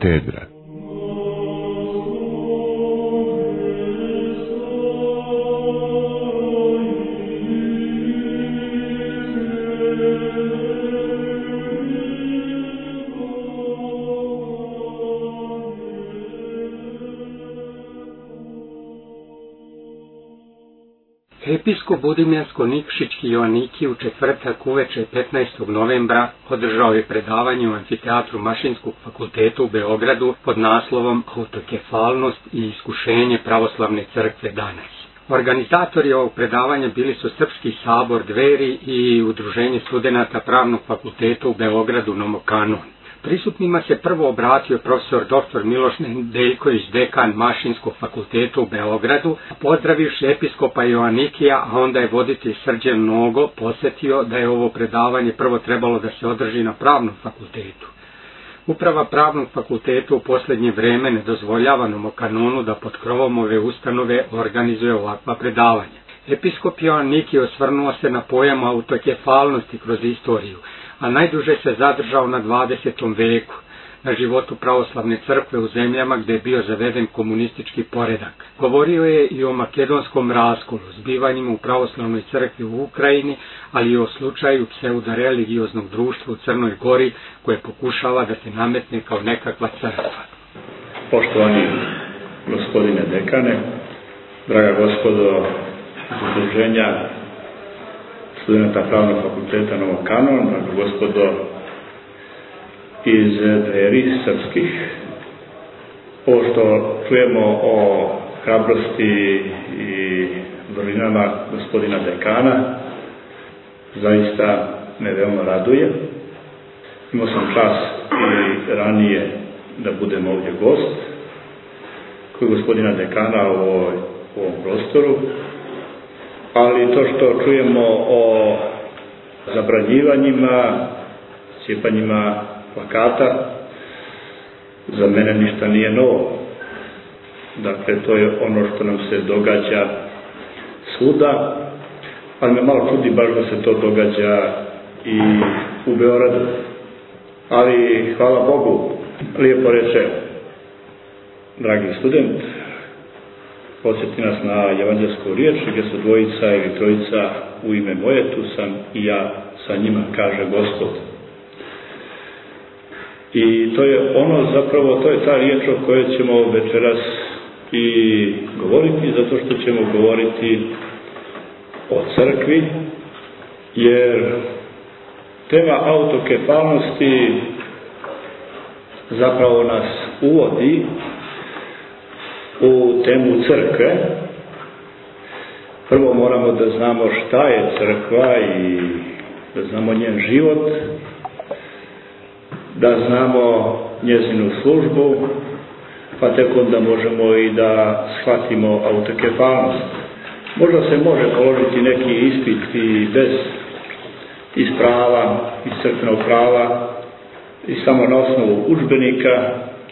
katedra. Episkop Budimirsko-Nikšićki Joanikij u četvrtak uveče 15. novembra održao je predavanje u amfiteatru Mašinskog fakulteta u Beogradu pod naslovom Autokefalnost i iskušenje pravoslavne crkve danas. Organizatori ovog predavanja bili su Srpski sabor Dveri i Udruženje studenata Pravnog fakulteta u Beogradu Nomokanon. Prisutnima se prvo obratio profesor dr. Miloš Nedeljković, dekan Mašinskog fakulteta u Beogradu, pozdravivši episkopa Joanikija, a onda je voditelj Srđan Nogo posjetio da je ovo predavanje prvo trebalo da se održi na Pravnom fakultetu. Uprava Pravnog fakulteta u posljednje vreme ne dozvoljava Nomokanonu da pod krovom ove ustanove organizuje ovakva predavanja. Episkop Joanikij osvrnuo se na pojam autokefalnosti kroz istoriju, a najduže se zadržao na 20. veku, na životu pravoslavne crkve u zemljama gdje je bio zaveden komunistički poredak. Govorio je i o makedonskom raskolu, zbivanjima u pravoslavnoj crkvi u Ukrajini, ali i o slučaju pseudoreligioznog društva u Crnoj Gori, koje pokušava da se nametne kao nekakva crkva. Poštovani gospodine dekane, draga gospodo udruženja studenta Pravnog fakulteta Nomokanon, gospodo iz Dveri srpskih. Ovo što čujemo o hrabrosti i vrlinama gospodina dekana zaista me veoma raduje. Imao sam čast i ranije da budem ovdje gost kod gospodina dekana u ovom prostoru, ali to što čujemo o zabranjivanjima, sjepanjima plakata, za mene ništa nije novo. Dakle, to je ono što nam se događa svuda, ali me malo čudi baš da se to događa i u Beogradu. Ali, hvala Bogu, lijepo reče, dragi student, podsjeti nas na evanđelsku riječ, gdje su dvojica ili trojica u ime moje, tu sam i ja sa njima, kaže Gospod. I to je ono, zapravo, to je ta riječ o kojoj ćemo večeras i govoriti, zato što ćemo govoriti o crkvi, jer tema autokefalnosti zapravo nas uvodi u temu crkve. Prvo moramo da znamo šta je crkva i da znamo njen život, da znamo njezinu službu, pa tek onda možemo i da shvatimo autokefalnost. Možda se može položiti neki ispit i iz prava, iz crkvenog prava i samo na osnovu udžbenika,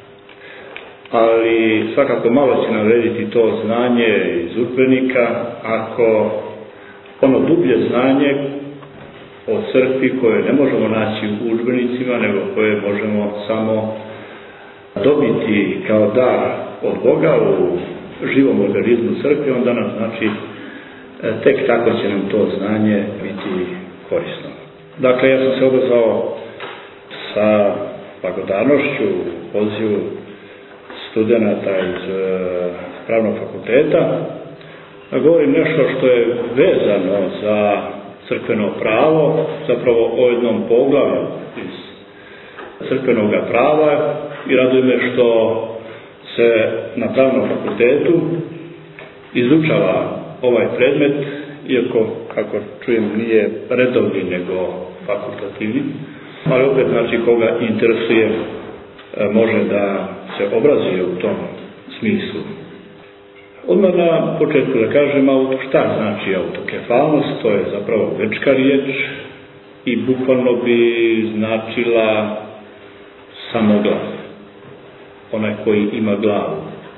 ali svakako malo će nam vrediti to znanje iz udžbenika ako ono dublje znanje o crkvi koje ne možemo naći u udžbenicima, nego koje možemo samo dobiti kao dar od Boga u živom organizmu crkve, onda nam znači tek tako će nam to znanje biti korisno. Dakle, ja sam se odazvao sa blagodarnošću u pozivu studenata iz Pravnog fakulteta, da govorim nešto što je vezano za crkveno pravo, zapravo o jednom poglavlju iz crkvenog prava, i raduje me što se na Pravnom fakultetu izučava ovaj predmet, iako, kako čujem, nije redovni nego fakultativni, ali opet, znači, koga interesuje može da se obrazuje u tom smislu. Odmah na početku da kažem šta znači autokefalnost. To je zapravo grčka riječ i bukvalno bi značila samoglav, onaj koji ima glavu.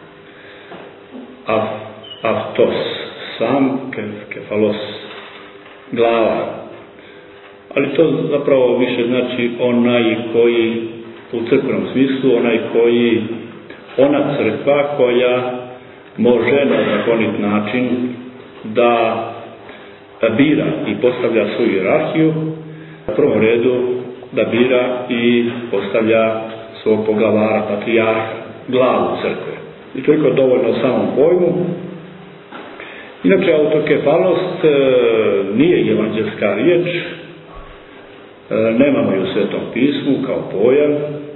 Aftos, sam, kefalos, glava. Ali to zapravo više znači onaj koji u crkvenom smislu ona crkva koja može na zakonit način da bira i postavlja svoju hijerarhiju, u prvom redu da bira i postavlja svog poglavara, patrijarha, glavu crkve. I toliko dovoljno o samom pojmu. Inače, autokefalnost nije evanđelska riječ, nemamo ju u Svetom pismu kao pojam.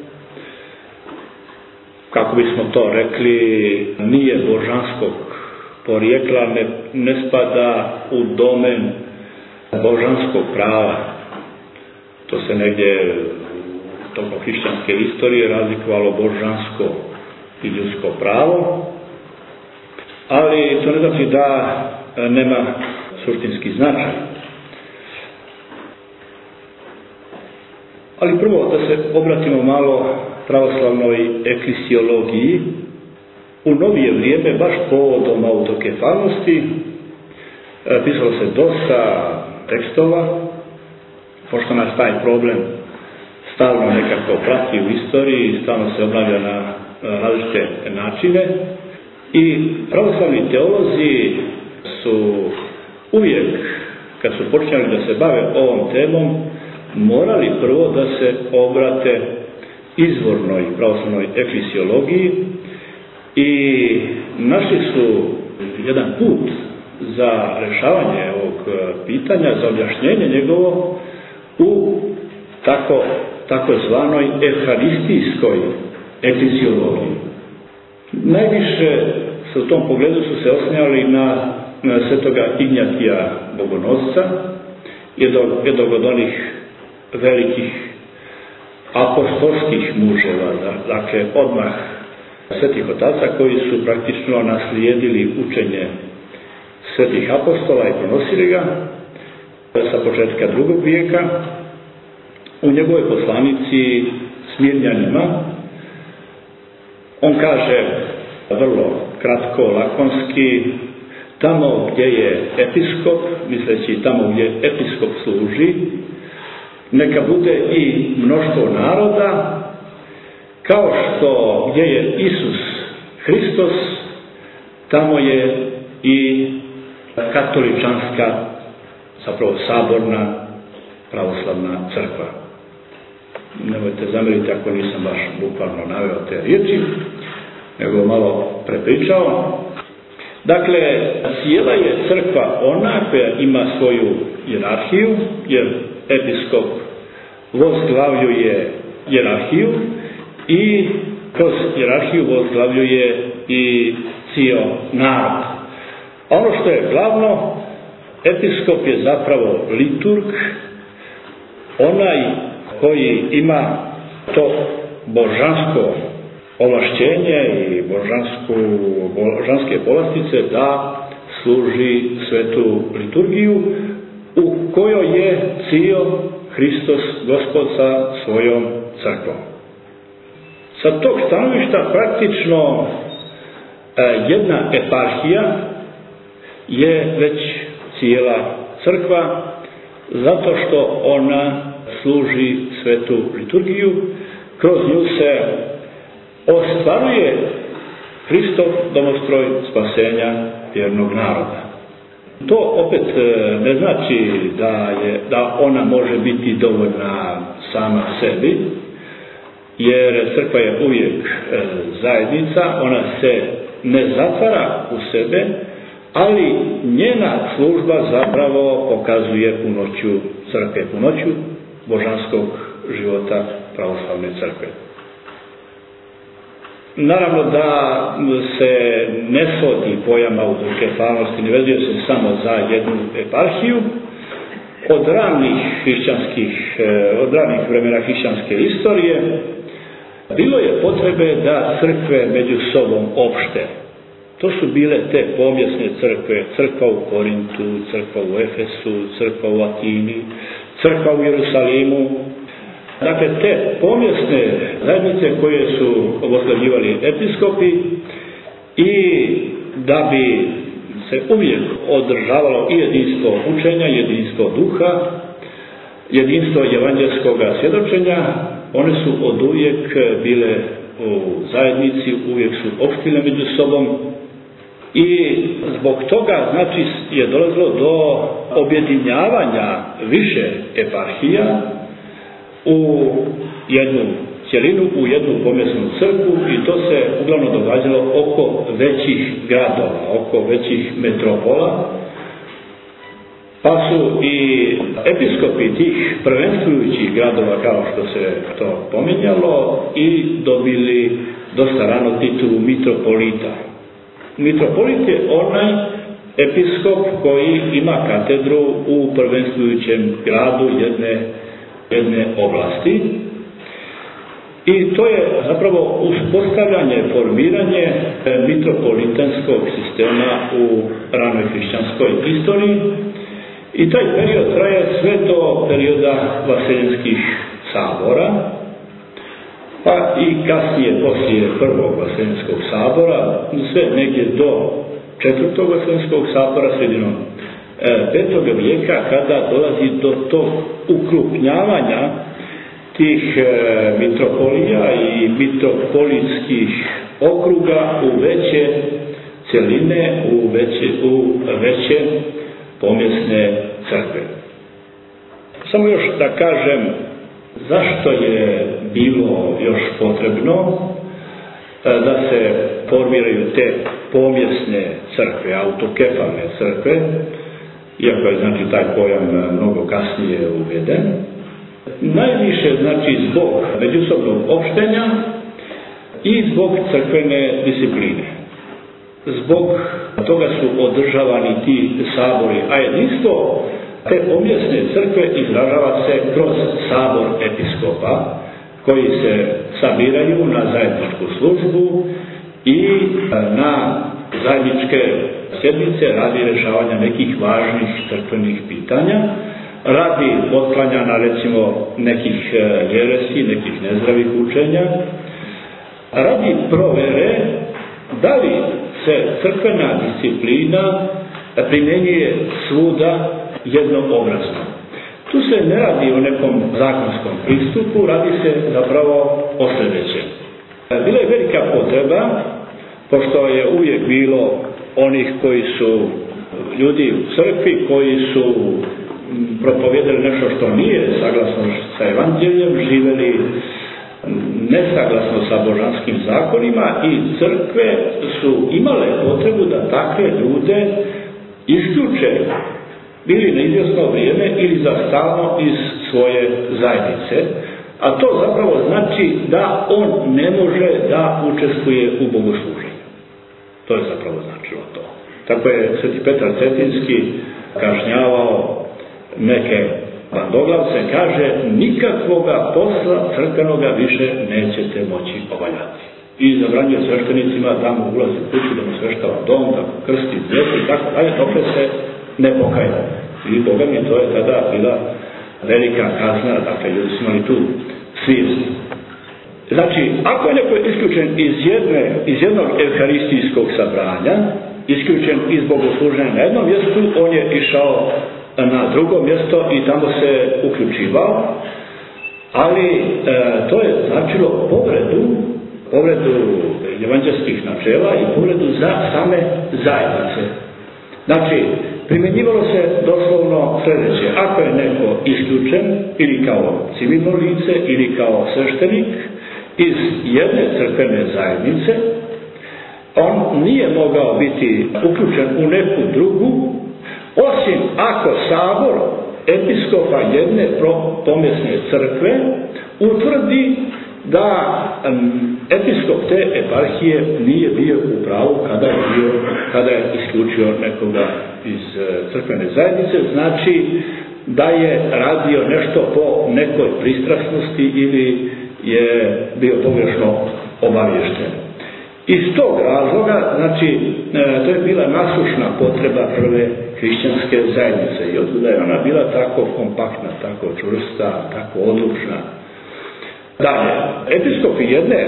Kako bismo to rekli, nije božanskog porijekla, ne spada u domen božanskog prava. To se negdje tokom hrišćanske istorije razlikovalo božansko i ljudsko pravo, ali to ne znači da nema suštinski značaj. Ali prvo da se obratimo malo pravoslavnoj eklesiologiji. U novije vrijeme, baš povodom autokefalnosti, pisalo se dosta tekstova, pošto nas taj problem stalno nekako prati u istoriji, stalno se obnavlja na različite načine. I pravoslavni teolozi su uvijek, kad su počinjali da se bave ovom temom, morali prvo da se obrate izvornoj pravoslavnoj eklesiologiji i našli su jedan put za rješavanje ovog pitanja, za objašnjenje njegovo u takozvanoj evharistijskoj eklesiologiji. Najviše u tom pogledu su se osnijali na svetoga Ignjatija Bogonosca, jednog od onih velikih apostolskih muževa, dakle odmah svetih otaca koji su praktično naslijedili učenje svetih apostola i prenosili ga sa početka II. Vijeka. U njegovoj poslanici Smirnjanima on kaže vrlo kratko, lakonski, tamo gdje je episkop, misleći tamo gdje episkop služi, neka bude i mnoštvo naroda, kao što gdje je Isus Hristos, tamo je i katoličanska, zapravo saborna pravoslavna crkva. Nemojte zamjeriti ako nisam baš bukvalno naveo te riječi, nego malo prepričao. Dakle, cijela je crkva ona koja ima svoju hijerarhiju, jer episkop vozglavljuje hijerarhiju i kroz hijerarhiju vozglavljuje i cijel narod. Ono što je glavno, episkop je zapravo liturg, onaj koji ima to božansko ovlašćenje i božanske povlastice da služi svetu liturgiju u kojoj je cijel Hristos Gospod sa svojom crkvom. Sa tog stanovišta praktično jedna eparhija je već cijela crkva, zato što ona služi svetu liturgiju, kroz nju se ostvaruje Hristov domostroj spasenja vjernog naroda. To opet ne znači da ona može biti dovoljna sama sebi, jer crkva je uvijek zajednica, ona se ne zatvara u sebe, ali njena služba zapravo pokazuje punoću crkve, punoću božanskog života pravoslavne crkve. Naravno da se ne svodi pojam autokefalnosti, ne vezuje se samo za jednu eparhiju. Od ranih vremena hrišćanske istorije bilo je potrebe da crkve među sobom opšte. To su bile te pomjesne crkve, crkva u Korintu, crkva u Efesu, crkva u Atini, crkva u Jerusalimu. Dakle, te pomjesne zajednice koje su oboslavljivali episkopi i da bi se uvijek održavalo i jedinstvo učenja, jedinstvo duha, jedinstvo evanđelskog svjedočenja, one su oduvijek bile u zajednici, uvijek su opštile među sobom i zbog toga znači je dolazilo do objedinjavanja više eparhija u jednu cjelinu, u jednu pomjesnu crkvu i to se uglavnom događalo oko većih gradova, oko većih metropola. Pa su i episkopi tih prvenstvujućih gradova, kao što se to pominjalo, i dobili dosta rano titulu mitropolita. Mitropolit je onaj episkop koji ima katedru u prvenstvujućem gradu jedne oblasti. I to je zapravo uspostavljanje, formiranje mitropolitanskog sistema u ranoj hrišćanskoj istoriji. I taj period traje sve do perioda vaseljenskih sabora, pa i kasnije poslije prvog vaseljenskog sabora, sve negdje do četvrtog vaseljenskog sabora, sredinom 5. vijeka, kada dolazi do tog ukrupnjavanja tih mitropolija i mitropolitskih okruga u veće cjeline, u veće pomjesne crkve. Samo još da kažem zašto je bilo još potrebno da se formiraju te pomjesne crkve, autokefalne crkve, iako je znači taj pojam mnogo kasnije uveden. Najviše znači zbog međusobnog opštenja i zbog crkvene discipline. Zbog toga su održavani ti sabori, a jedinstvo te pomjesne crkve izražava se kroz sabor episkopa, koji se sabiraju na zajedničku službu i na zajedničke sjednice radi rješavanja nekih važnih crkvenih pitanja, radi otklanjanja recimo nekih jeresi, nekih nezdravih učenja, radi provere da li se crkvena disciplina primjenjuje svuda jednoobrazno. Tu se ne radi o nekom zakonskom pristupu, radi se zapravo o sljedećem. Bila je velika potreba, pošto je uvijek bilo onih koji su ljudi u crkvi, koji su propovijedali nešto što nije saglasno sa evanđeljem, živjeli nesaglasno sa božanskim zakonima i crkve su imale potrebu da takve ljude isključe bili na izvjesno vrijeme ili za stalno iz svoje zajednice, a to zapravo znači da on ne može da učestvuje u bogosluženju. To je zapravo značilo to. Tako je Sveti Petar Cetinski kažnjavao neke bandoglavce, kaže, nikakvoga posla crkvenoga više nećete moći obavljati. I zabranjuje sveštenicima da mu ulazi u kuću, da mu sveštava dom, da mu krsti djecu i tako dalje, dok se ne pokaje. I Boga mi to je tada bila velika kazna, dakle ljudi su imali tu svijest. Znači, ako je neko isključen iz jednog evharistijskog sabranja, isključen iz bogosluženja na jednom mjestu, on je išao na drugo mjesto i tamo se uključivao, ali to je značilo povredu evanđelskih načela i povredu za same zajednice. Znači, primjenjivalo se doslovno sljedeće: ako je neko isključen ili kao civilno lice ili kao sveštenik iz jedne crkvene zajednice, on nije mogao biti uključen u neku drugu, osim ako sabor episkopa jedne pomjesne crkve utvrdi da episkop te eparhije nije bio u pravu kada je isključio nekoga iz crkvene zajednice, znači da je radio nešto po nekoj pristrasnosti ili je bio pogrešno obaviješten. Iz tog razloga, znači, to je bila nasušna potreba prve hrišćanske zajednice i od je ona bila tako kompaktna, tako čvrsta, tako odlučna. Dalje, episkopi jedne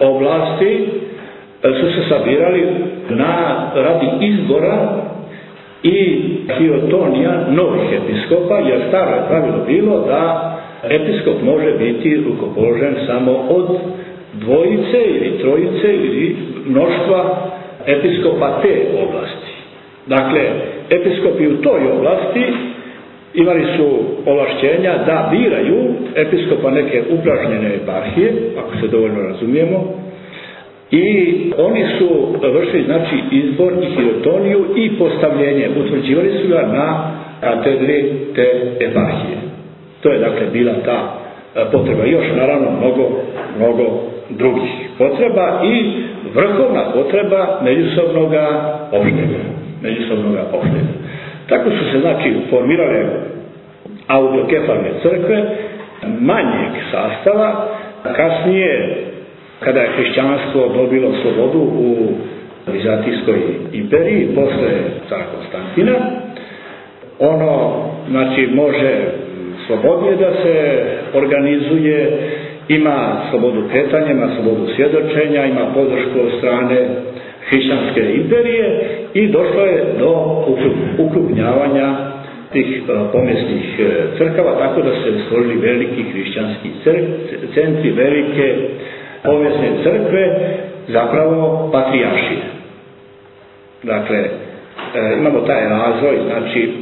oblasti su se sabirali radi izbora i hirotonija novih episkopa, jer staro je pravilo bilo da episkop može biti rukopoložen samo od dvojice ili trojice ili mnoštva episkopa te oblasti. Dakle, episkopi u toj oblasti imali su ovlašćenja da biraju episkopa neke upražnjene eparhije, ako se dovoljno razumijemo, i oni su vršili znači izbor i hirotoniju i postavljenje, utvrđivali su ga na katedri te eparhije. To je dakle bila ta potreba. Još naravno mnogo drugih potreba i vrhovna potreba međusobnoga opštenja. Tako su se znači formirale autokefalne crkve manjeg sastava. Kasnije, kada je hrišćanstvo dobilo slobodu u Vizantijskoj imperiji posle cara Konstantina, ono znači može slobodnije da se organizuje, ima slobodu kretanja, ima slobodu svjedočenja, ima podršku od strane hrišćanske imperije i došlo je do ukrupnjavanja tih pomjesnih crkava, tako da se stvorili veliki hrišćanski centri, velike pomjesne crkve, zapravo patrijaršije. Dakle, imamo taj razvoj, znači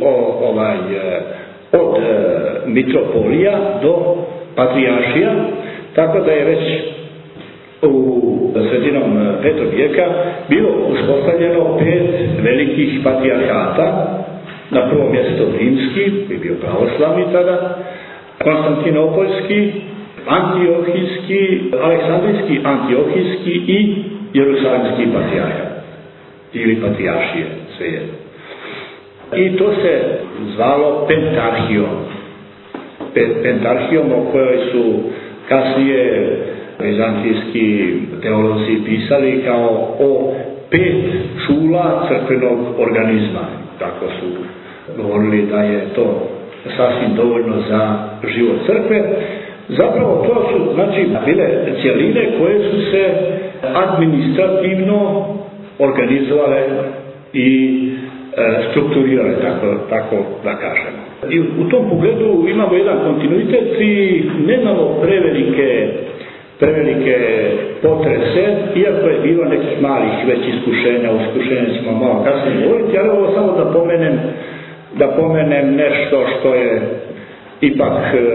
od mitropolija do patrijaršija, tako da je već u sredinom 5. vijeka bilo uspostavljeno 5 velikih patrijarhata. Na prvo mjesto rimski, koji je bio pravoslavni tada, konstantinopoljski, antiohijski, aleksandrijski, antiohijski i jerusalimski patrijarhat ili patrijaršije, svejedno. I to se zvalo pentarhijom, o kojoj su kasnije vizantijski teolozi pisali kao o 5 čula crkvenog organizma. Tako su govorili da je to sasvim dovoljno za život crkve. Zapravo to su znači bile cjeline koje su se administrativno organizovale i strukturirale, tako da kažemo. I u tom pogledu imamo jedan kontinuitet i nemamo prevelike potrese, iako je bilo nekih malih već iskušenja, o iskušenja ćemo malo kasnije govoriti, ali ovo samo da pomenem nešto što je ipak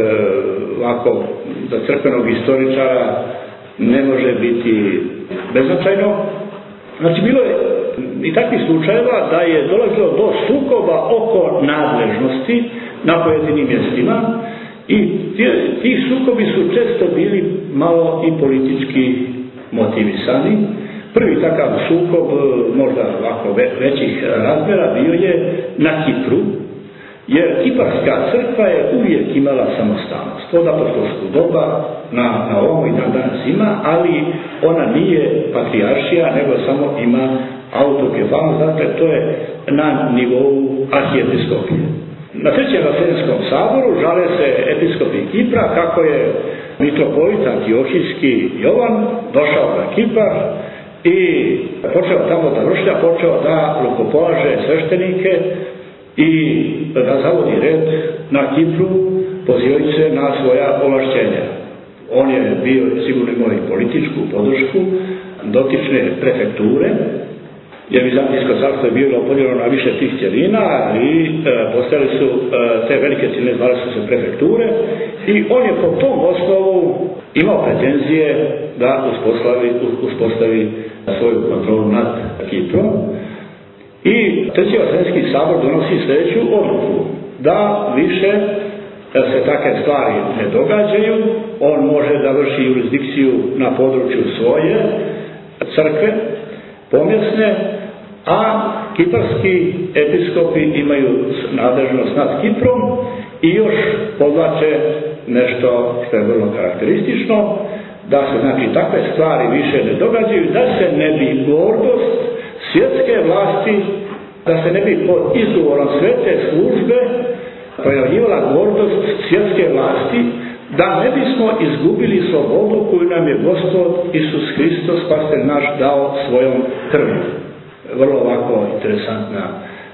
ovako za crkvenog istoričara ne može biti beznačajno. Znači, bilo je i takvih slučajeva da je dolazilo do sukoba oko nadležnosti na pojedinim mjestima i ti sukobi su često bili malo i politički motivisani. Prvi takav sukob, možda ovako većih razmjera, bio je na Kipru, jer Kiparska crkva je uvijek imala samostalnost. Od apostolskog doba na ovom i danas ima, ali ona nije patrijaršija, nego samo ima autokefalnost, dakle to je na nivou arhijepiskopije. Na Trećem Vaseljenskom saboru žale se episkopi Kipra kako je mitropolit antiohijski Jovan došao na Kipar i počeo tamo da vršlja, počeo da rukopolaže sveštenike i da zavodi red na Kipru, pozivajući se na svoja ovlašćenja. On je bio sigurno imao i političku podršku dotične prefekture, jer Vizantijsko carstvo je bilo podijeljeno na više tih cjelina i postojali su te velike cjeline, zvale su se prefekture, i on je po tom osnovu imao pretenzije da uspostavi svoju kontrolu nad Kiprom. I Treći Vaseljenski sabor donosi sljedeću odluku, da više se takve stvari ne događaju, on može da vrši jurisdikciju na području svoje crkve pomjesne, a kiparski episkopi imaju nadležnost nad Kiprom i još podlače nešto što je vrlo karakteristično, da se znači takve stvari više ne događaju, da se ne bi gordost svjetske vlasti, da se ne bi pod izgovorom svete službe projavljivala gordost svjetske vlasti, da ne bismo izgubili slobodu koju nam je Gospod Isus Hristos, Spasitelj naš, dao svojom krvlju. Vrlo ovako interesantna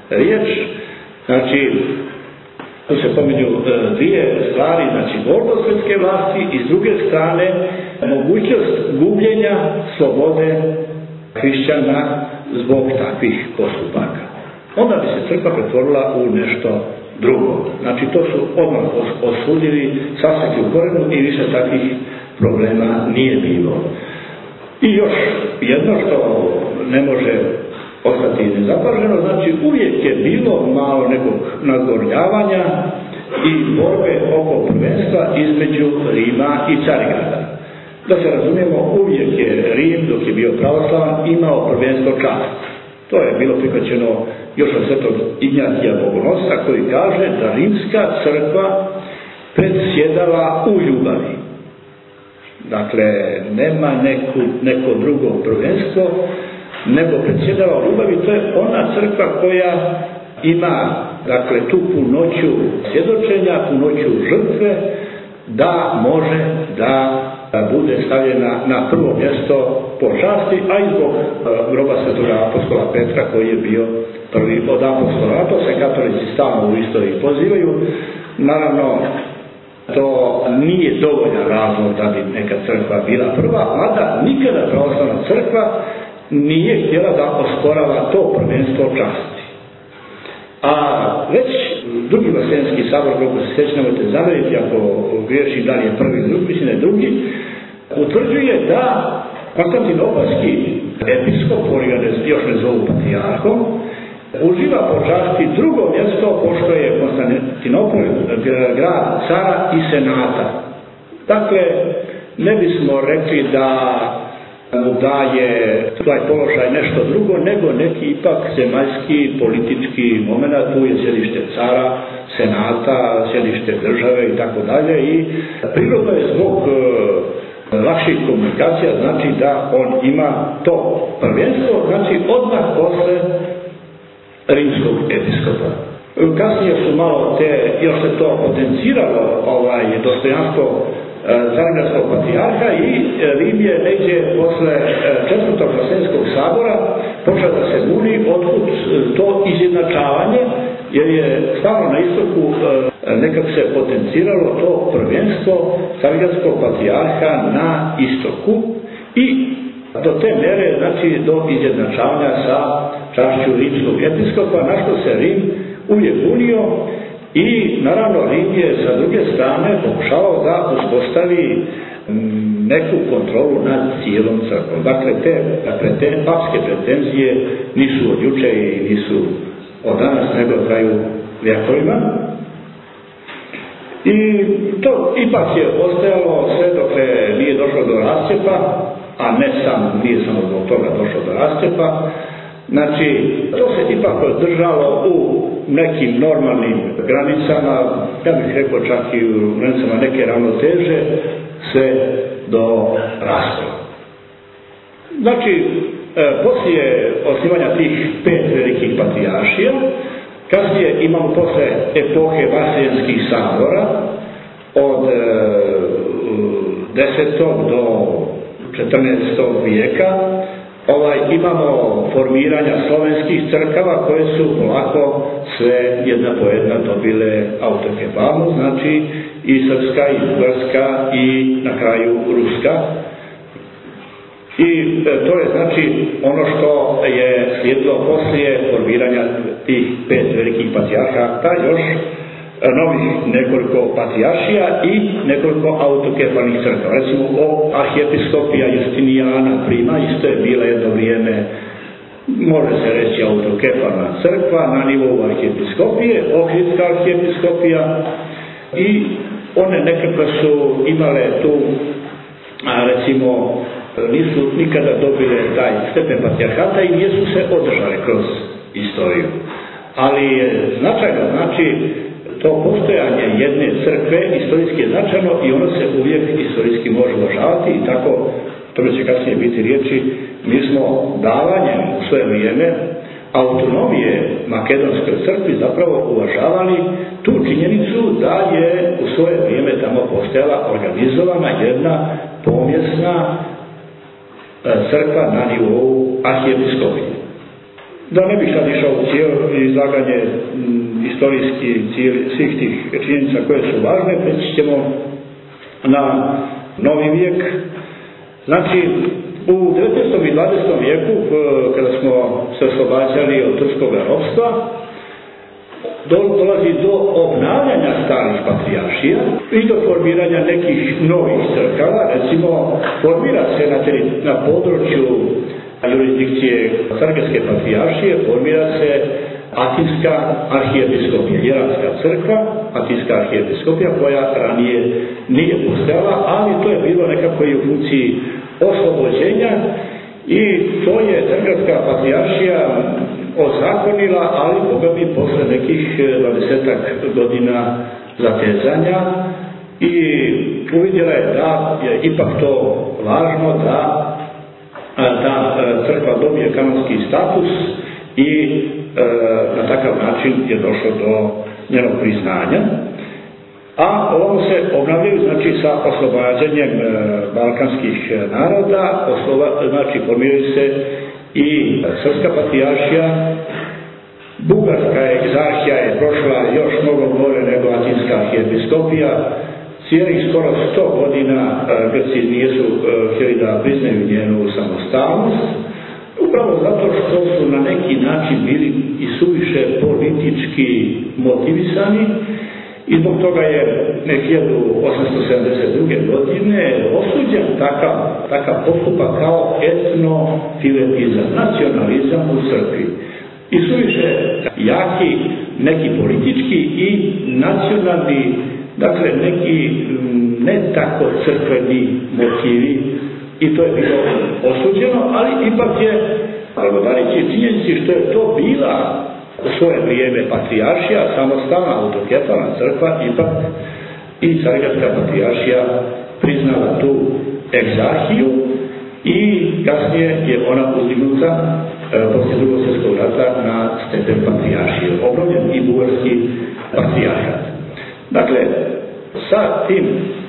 riječ. Znači, tu se pominju dvije stvari, znači gordost svetske vlasti i s druge strane mogućnost gubljenja slobode hrišćana zbog takvih postupaka. Onda bi se crkva pretvorila u nešto drugo. Znači to su odmah osudili, sasjekli u korenu i više takvih problema nije bilo. I još jedno što ne može ostati nezapaženo, znači uvijek je bilo malo nekog nadgornjavanja i borbe oko prvenstva između Rima i Carigrada. Da se razumijemo, uvijek je Rim, dok je bio pravoslavan, imao prvenstvo časti. To je bilo prihvaćeno još od svetog Ignjatija Bogonosca, koji kaže da rimska crkva predsjedala u ljubavi. Dakle, nema neko drugo prvenstvo, nego predsjedala u ljubavi. To je ona crkva koja ima, dakle, tu punoću svjedočenja, punoću žrtve, da može da bude stavljena na prvo mjesto po časti, a i zbog groba svetoga apostola Petra, koji je bio prvi od apostola. To se katolici stalno u istoriji pozivaju. Naravno, to nije dovoljan razlog da bi neka crkva bila prva, mada nikada pravoslavna crkva nije htjela da osporava to prvenstvo časti. A već drugi Vaseljenski sabor, kako se sjećamo, te zameriti ako griješim da li je prvi, mislim da je drugi, utvrđuje da Konstantinopolski episkop, koji ga još ne zovu patrijarhom, uživa po časti drugo mjesto, pošto je Konstantinopol grad cara i senata. Dakle, ne bismo rekli da je taj položaj nešto drugo, nego neki ipak zemaljski politički moment. Tu je sjedište cara, senata, sjedište države i tako dalje, i prirodno je zbog lakših komunikacija, znači da on ima to prvenstvo, znači odmah posle rimskog episkopa. Kasnije su malo još se to potenciralo, dostojanstvo Carigradskog patrijarha, i Rim je negdje posle četvrtog Vaseljenskog sabora počeo da se buni otkud to izjednačavanje, jer je stvarno na istoku nekako se potenciralo to prvenstvo Carigradskog patrijarha na istoku, i do te mere, znači do izjednačavanja sa čašću rimskog episkopa, na što se Rim uvijek bunio. I naravno Rim je sa druge strane pokušavao da uspostavi neku kontrolu nad cijelom crkvom. Dakle, te papske pretenzije nisu od juče i nisu od danas, nego traju vjekovima. I to ipak je ostajalo sve dok nije došlo do rascjepa, a nije samo zbog toga došlo do rascjepa. Znači, to se ipak držalo u nekim normalnim granicama, ja bih rekao čak i u granicama neke ravnoteže, sve do raspada. Znači, poslije osnivanja tih 5 velikih patrijaršija, kasnije imamo posle epohe Vaseljenskih sabora, od 10. do 14. vijeka, imamo formiranja slovenskih crkava koje su polako sve jedna po jedna dobile autokefalnost, znači i srpska, i bugarska, i na kraju ruska. I to je znači ono što je slijedilo poslije formiranja tih 5 velikih patrijarhata, još novih nekoliko patrijaršija i nekoliko autokefalnih crkava. Recimo arhijepiskopija Justinijana Prima isto je bila jedno vrijeme, može se reći, autokefalna crkva na nivou arhijepiskopije, Ohridska arhijepiskopija, i one nekako su imale tu, recimo, nisu nikada dobile taj stepen patrijarhata i nisu se održale kroz istoriju. Ali je značajno, znači, to postojanje jedne crkve istorijski je značajno i ono se uvijek istorijski može uvažavati, i tako, to će kasnije biti riječi, mi smo davanjem u svoje vrijeme autonomije Makedonskoj crkvi zapravo uvažavali tu činjenicu da je u svoje vrijeme tamo postojala organizovana jedna pomjesna crkva na nivou arhijepiskopije. Da ne bih sad išao u cijelo izlaganje istorijski svih tih činjenica koje su važne, preći ćemo na novi vijek. Znači, u 19. i 20. vijeku, kada smo se oslobađali od turskog ropstva, dolazi do obnavljanja starih patrijaršija i do formiranja nekih novih crkava. Recimo, formira se na području jurisdikcije Crkvenske patrijaršije, formira se Atinska arhijepiskopija, Jeranska crkva, Atinska arhijepiskopija, koja ranije nije postojala, ali to je bilo nekako i u funkciji oslobođenja i to je Crkvenska patrijaršija ozakonila, ali Boga mi posle nekih 20 godina zatezanja i uvidjela je da je ipak to važno da crkva dobije kanonski status i na takav način je došlo do njenog priznanja. A ovo se obnavljaju, znači, sa oslobađanjem balkanskih naroda, znači formiraju se i Srpska patrijaršija, Bugarska egzarhija je prošla još mnogo gore nego Atinska arhijepiskopija. Cijelih skoro 100 godina Grci nisu htjeli da priznaju njenu samostalnost, upravo zato što su na neki način bili i suviše politički motivisani i zbog toga je 1872. godine osuđen takav postupak kao etnofiletizam, nacionalizam u crkvi. I suviše jaki neki politički i nacionalni, dakle neki ne tako crkveni motivi, i to je bilo osuđeno, ali ipak je, blagodareći činjenici što je to bila u svoje vrijeme patrijaršija, samostalna autokefalna crkva, ipak i Carigradska patrijaršija priznala tu egzarhiju i kasnije je ona uzdignuta poslije Drugog svjetskog rata na stepen patrijaršije, obnovljen i bugarski patrijarhat. Dakle, sa tim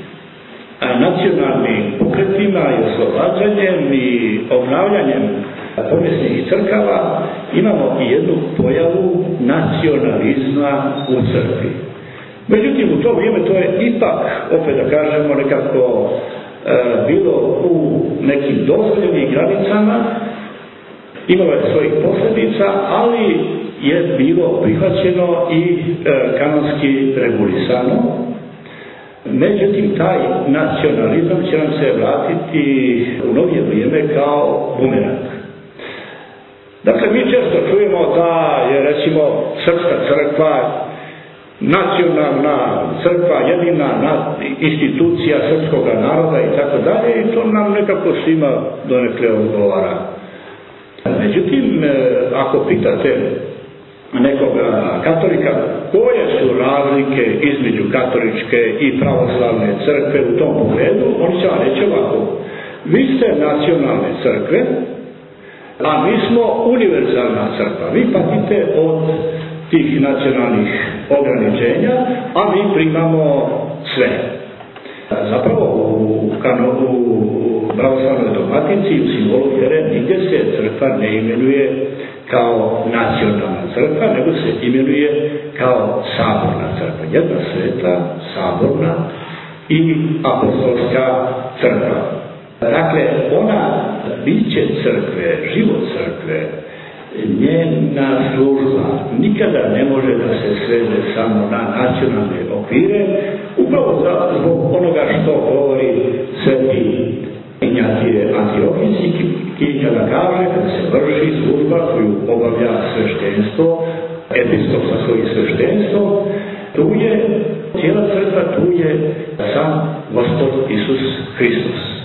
nacionalnim pokretima i oslobađanjem i obnavljanjem povijesnih crkava imamo i jednu pojavu nacionalizma u crkvi. Međutim, u to vrijeme to je ipak, opet da kažemo, nekako bilo u nekim dozvoljenim granicama, imalo je svojih posljedica, ali je bilo prihvaćeno i kanonski regulisano. Međutim, taj nacionalizam će nam se vratiti u novije vrijeme kao bumerang. Dakle, mi često čujemo da je, recimo, Srpska crkva nacionalna crkva, jedina institucija srpskog naroda i tako dalje, i to nam nekako svima donekle odgovara. Međutim, ako pitate nekoga katolika koje su razlike između katoličke i pravoslavne crkve u tom pogledu, oni će vam reći ovako: vi ste nacionalne crkve, a mi smo univerzalna crkva. Vi patite od tih nacionalnih ograničenja, a mi primamo sve. Zapravo u pravoslavnoj dogmatici, u simbolu vjere, nigdje se crkva ne imenuje kao nacionalna crkva, nego se imenuje kao saborna crkva. Jedna sveta, saborna i apostolska crkva. Dakle, ona biće crkve, život crkve, njena služba nikada ne može da se svede samo na nacionalne okvire, upravo zbog onoga što govori sveti Ignjatije Antiohijski, i kada kaže, kada se vrši služba koju obavlja sveštenstvo, episkop sa svojim sveštenstvom, tu je cijela crkva, tu je sam Gospod Isus Hristos,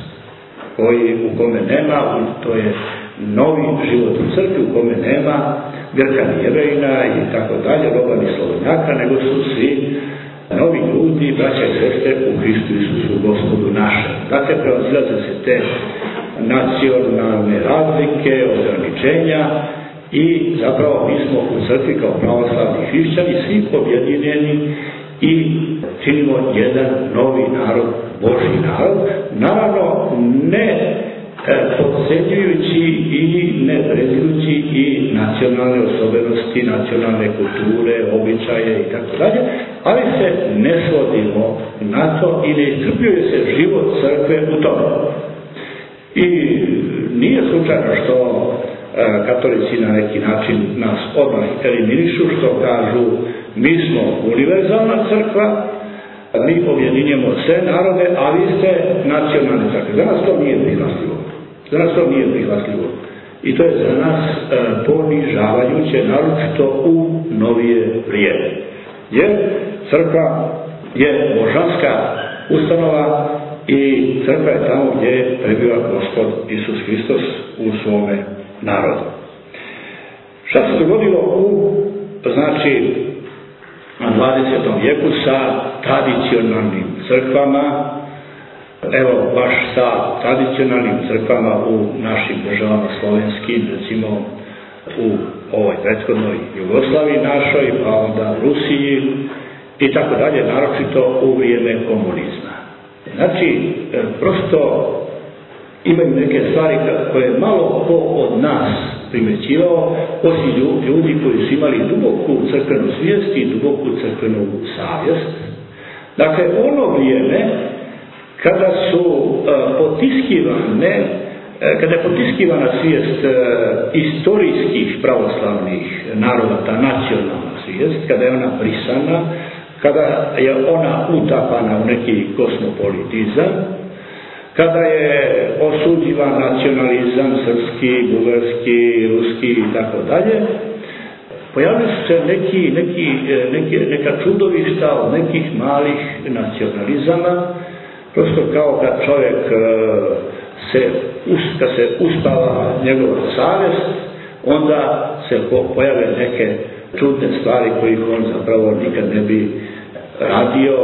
u kome nema, to je novi život u crkvi, u kome nema Grka ni Jevrejina i tako dalje, Roba ni Slobodnjaka, nego su svi novi ljudi, braća i sestre u Hristu Isusu Gospodu našem. Dakle, prevazilaze se te nacionalne razlike, ograničenja i zapravo mi smo u crkvi kao pravoslavni hrišćani svi objedinjeni i činimo jedan novi narod, Božji narod. Naravno, ne podcenjujući i ne prezirući i nacionalne osobenosti, nacionalne kulture, običaje i tako dalje, ali se ne svodimo na to i ne iscrpljuje se život crkve u tome. I nije slučajno što katolici na neki način nas odmah eliminišu, što kažu mi smo univerzalna crkva, mi objedinjujemo sve narode, a vi ste nacionalne crkve. Za nas to nije prihvatljivo. Za nas to nije prihvatljivo. I to je za nas ponižavajuće, naročito u novije vrijeme. Jer crkva je božanska ustanova i crkva je tamo gdje prebiva Gospod Isus Hristos u svome narodu. Šta se dogodilo u, na 20. vijeku sa tradicionalnim crkvama, evo baš sa tradicionalnim crkvama u našim državama slovenskim, recimo u ovoj prethodnoj Jugoslaviji našoj, pa onda Rusiji i tako dalje, naročito u vrijeme komunizma. Znači, prosto imaju neke stvari koje malo ko od nas primjećivao, osim ljudi koji su imali duboku crkvenu svijest i duboku crkvenu savjest. Dakle, ono vrijeme kada je potiskivana svijest istorijskih pravoslavnih naroda, ta nacionalna svijest, kada je ona brisana, kada je ona utapana u neki kosmopolitizam, kada je osuđivan nacionalizam srpski, bugarski, ruski i tako dalje, pojavili su se neka čudovišta od nekih malih nacionalizama, prosto kao kad čovjek kad se uspava njegova savjest, onda se pojave neke čudne stvari kojih on zapravo nikad ne bi radio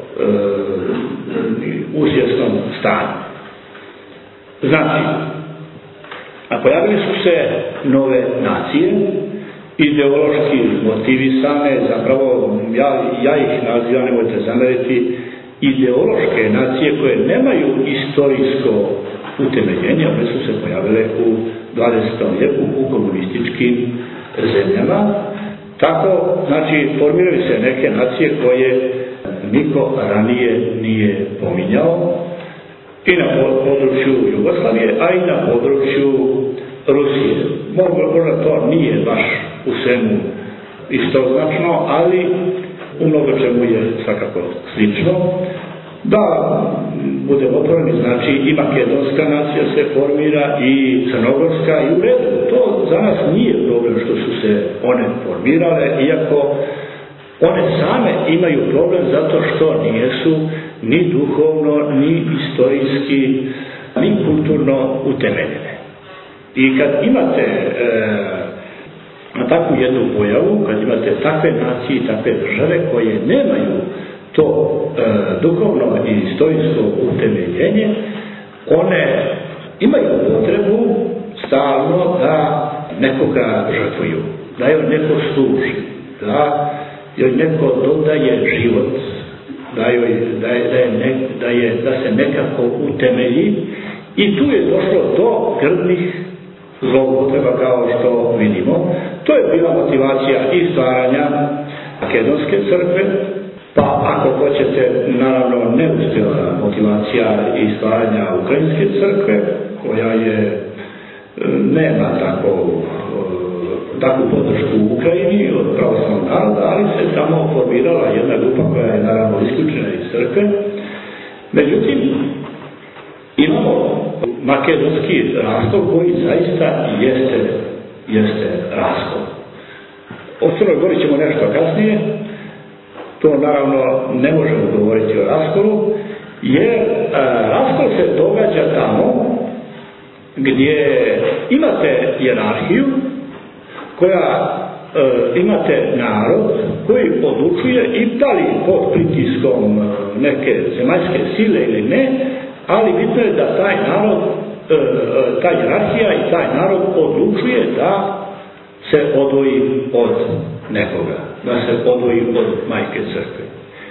u svjesnom stanju. Znači, a pojavili su se nove nacije, ideološki motivisane, zapravo ja ih nazivam, nemojte zameriti, ideološke nacije koje nemaju istorijsko utemeljenje, one su se pojavile u 20. vijeku u komunističkim zemljama. Tako, znači, formiraju se neke nacije koje niko ranije nije pominjao i na području Jugoslavije, a i na području Rusije. Možda to nije baš u svemu istoznačno, ali u mnogo čemu je svakako slično. Da budemo otvoreni, znači i makedonska nacija se formira i crnogorska i u redu. To za nas nije problem što su se one formirale, iako one same imaju problem zato što nijesu ni duhovno, ni istorijski, ni kulturno utemeljene. I kad imate takvu jednu pojavu, kad imate takve nacije i takve države koje nemaju to duhovno i istorijsko utemeljenje, one imaju potrebu stalno da nekoga žrtvuju, da joj neko služi, da joj neko dodaje život, da se nekako utemelji, i tu je došlo do grdnih zloupotreba kao što vidimo. To je bila motivacija i stvaranja makedonske crkve, pa ako hoćete, naravno neuspjela motivacija i stvaranja ukrajinske crkve, koja nema takvu podršku u Ukrajini od pravoslavnog naroda, ali se tamo formirala jedna grupa koja je naravno isključena iz crkve. Međutim, imamo makedonski raskol koji zaista jeste raskol. O Crnoj Gori ćemo nešto kasnije, to naravno ne možemo govoriti o raskolu, jer raskol se događa tamo gdje imate hijerarhiju, koja imate narod koji odlučuje i da li pod pritiskom neke zemaljske sile ili ne, ali bitno je da taj narod, ta hijerarhija i taj narod odlučuje da se odvoji od nekoga, da se odvoji od majke crkve.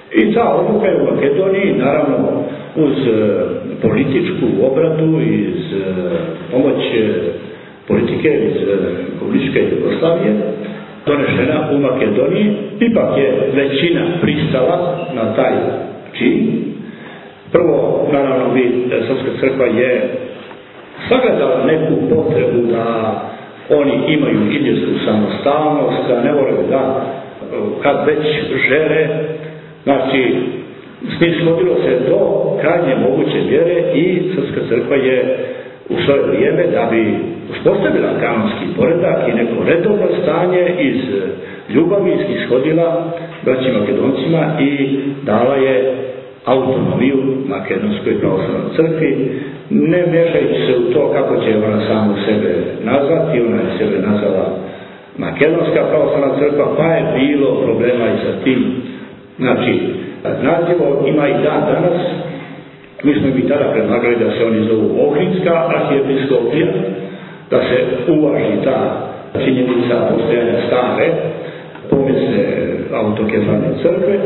I ta odluka je u Makedoniji, naravno, uz političku obradu iz pomoć politike iz komunističke Jugoslavije, donešena u Makedoniji. Ipak je većina pristala na taj čin. Prvo, naravno, Srpska crkva je sagledala neku potrebu da oni imaju idejsku samostalnost, da ne moraju da, kad već žele, znači, snishodilo se do krajnje moguće vjere i Srpska crkva je u svoje vrijeme, da bi uspostavila kanonski poredak i neko redovno stanje iz ljubavi ishodila braći Makedoncima i dala je autonomiju Makedonskoj pravoslavnoj crkvi, ne mješajući se u to kako će ona samu sebe nazvati. Ona je sebe nazvala Makedonska pravoslavna crkva, pa je bilo problema i sa tim. Znači, nazivo ima i dan danas. Mi smo i tada predlagali da se oni zovu Ohridska arhijepiskopija, da se uvaži ta činjenica postojanja stare povijesne autokefalne crkve.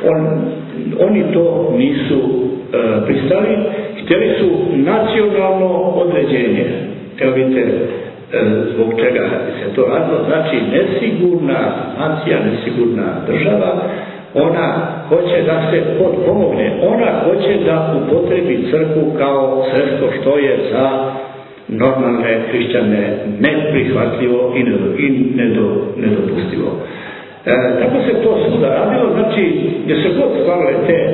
Oni to nisu pristali. Htjeli su nacionalno određenje. Evo vidite zbog čega se to radilo. Znači, nesigurna nacija, nesigurna država, ona hoće da se potpomogne, ona hoće da upotrebi crkvu kao sredstvo što je za normalne hrišćane neprihvatljivo i nedopustivo. Tako se to svuda radilo, znači, gdje se god stvarale te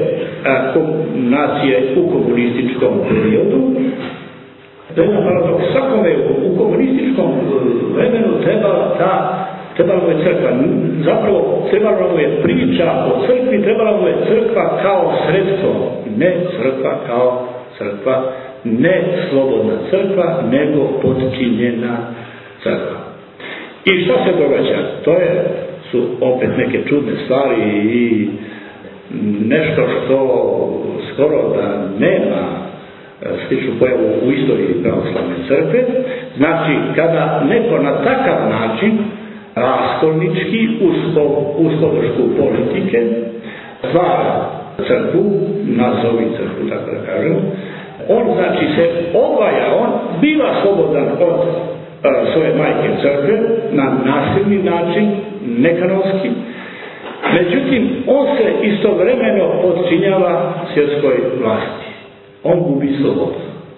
nacije u komunističkom periodu, da je paradoks, svakome u komunističkom vremenu trebala mu je crkva, zapravo trebala mu je priča o crkvi, trebala mu je crkva kao sredstvo, ne crkva kao crkva, ne slobodna crkva, nego podčinjena crkva. I šta se događa? To su opet neke čudne stvari i nešto što skoro da nema sličnu pojavu u istoriji pravoslavne crkve. Znači, kada neko na takav način raskolnički uz podršku politike stvara crkvu, nazovi crkvu, tako da kažem, on znači se odvaja, on biva slobodan od svoje majke crkve na nasilni način, nekanonski, međutim on se istovremeno podčinjava svjetskoj vlasti. On gubi slobodu.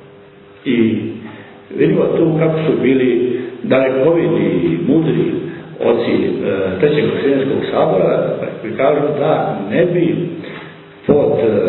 I vidimo tu kako su bili dalekovidi i mudri oci Trećeg Vseljenskog sabora, koji kažu da ne bi pod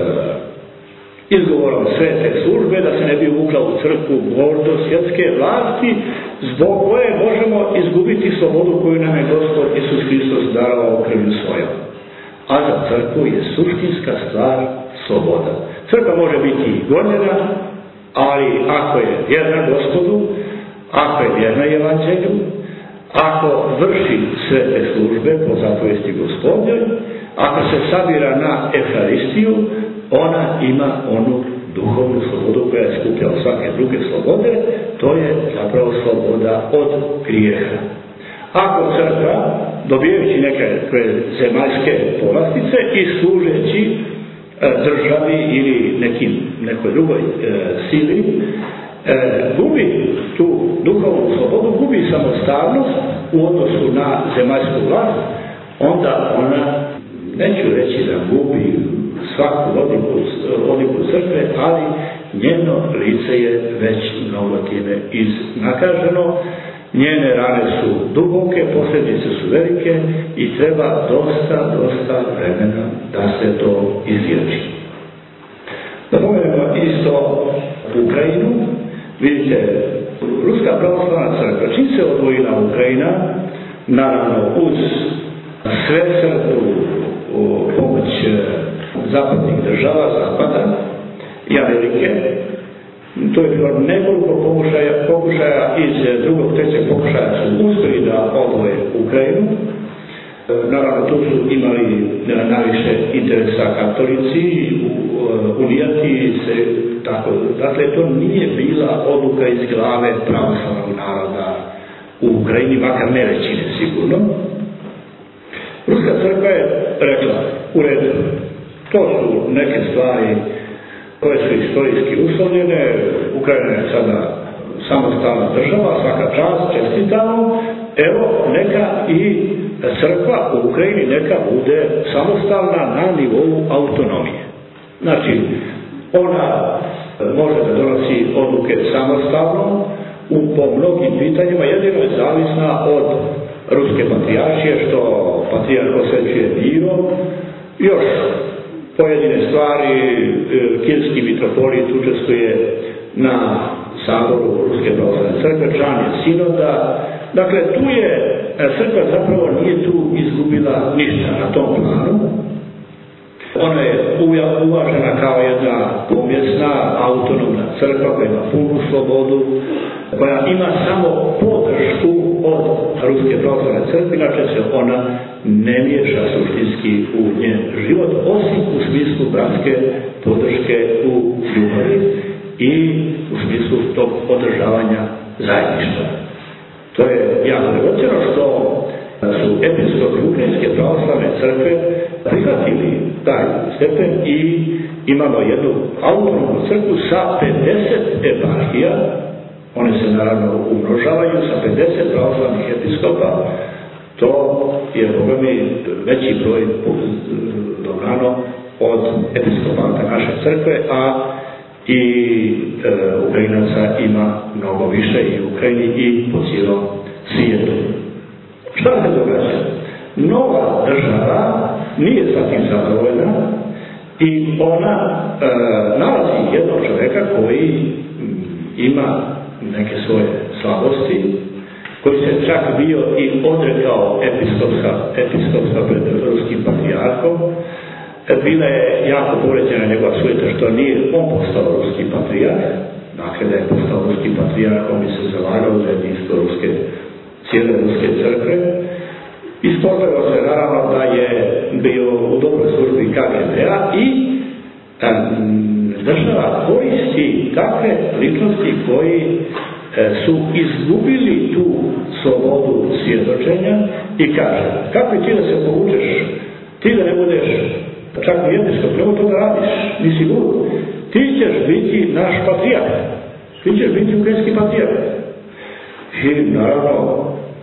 izgovorom svete službe, da se ne bi uvukla u crkvu gordo svjetske vlasti, zbog koje možemo izgubiti slobodu koju nam je Gospod Isus Hristos darovao krvlju svojom. A za crkvu je suštinska stvar sloboda. Crkva može biti i gonjena, ali ako je vjerna Gospodu, ako je vjerna Evanđelju, ako vrši sve te službe po zapovesti Gospodnjoj, ako se sabira na Euharistiju, ona ima onu duhovnu slobodu koja je skuplja od svake druge slobode, to je zapravo sloboda od grijeha. Ako crkva, dobijajući neke zemaljske povlastice i služeći državi ili nekoj drugoj sili, gubi tu duhovnu slobodu, gubi samostalnost u odnosu na zemaljsku vlast, onda ona, neću reći da gubi svaku odliku crkve, ali njeno lice je već mnogo time iznakaženo, njene rane su duboke, posljedice su velike i treba dosta vremena da se to izliječi. Da pomenemo isto Ukrajinu. Vidite, Ruska pravoslavna crkva, čim se odvojila Ukrajina, naravno uz svesrdnu pomoć zapadnih država, Zapada i Amerike, to je bilo nekoliko pokušaja iz drugog, trećeg pokušaja su uspjeli da odvoje Ukrajinu. Naravno, tu su imali najviše interesa katolici, unijati se tako. Dakle, to nije bila odluka iz glave pravoslavnog naroda u Ukrajini, makar ne većine sigurno. Ruska crkva je rekla, u redu, To su neke stvari koje su istorijski uslovljene. Ukrajina je sada samostalna država, svaka čast, čestitamo. Evo, neka i crkva u Ukrajini neka bude samostalna na nivou autonomije. Znači, ona može da donosi odluke samostalno po mnogim pitanjima, jedino je zavisna od ruske patrijaršije, što patrijarh osvećuje Biro. Još pojedine stvari, kievski mitropolit učestvuje na saboru Ruske pravoslavne crkve, član je sinoda. Dakle, tu je crkva zapravo nije tu izgubila ništa na tom planu. Ona je uvažena kao jedna pomjesna, autonomna crkva koja ima punu slobodu, koja ima samo podršku od Ruske pravoslavne crkve, inače se ona ne miješa suštinski u njen život, osim u smislu bratske podrške u ljubavi i u smislu tog održavanja zajedništva. To je jako dragocjeno što su episkopi Ukrajinske pravoslavne crkve prihvatili taj stepen i imamo jednu autonomnu crkvu sa 50 eparhija. One se naravno umnožavaju sa 50 pravoslavnih episkopa. To je bogami veći broj dobrano od episkopata naše crkve, a i Ukrajinaca ima mnogo više i u Ukrajini i po cijelom svijetu. Šta se događa? Nova država nije sa tim zadovoljna i ona nalazi jednog čovjeka koji ima neke svoje slabosti, koji se čak bio i odrekao episkopstva pred ruskim patrijarhom. Bila je jako povređena njegova sujeta što nije on postao ruski patrijarh. Dakle, da je postao ruski patrijarh, on bi se zalagao za jedinstvo cijele ruske crkve. Ispostavilo se naravno da je bio u dobroj službi KGB-a i država koristi takve ličnosti koji su izgubili tu slobodu svjedočenja i kaže, kako ti da se povučeš, ti da ne budeš čak i episkop, nemoj to da radiš, nisi lud, ti ćeš biti naš patrijarh, ti ćeš biti ukrajinski patrijarh. I naravno,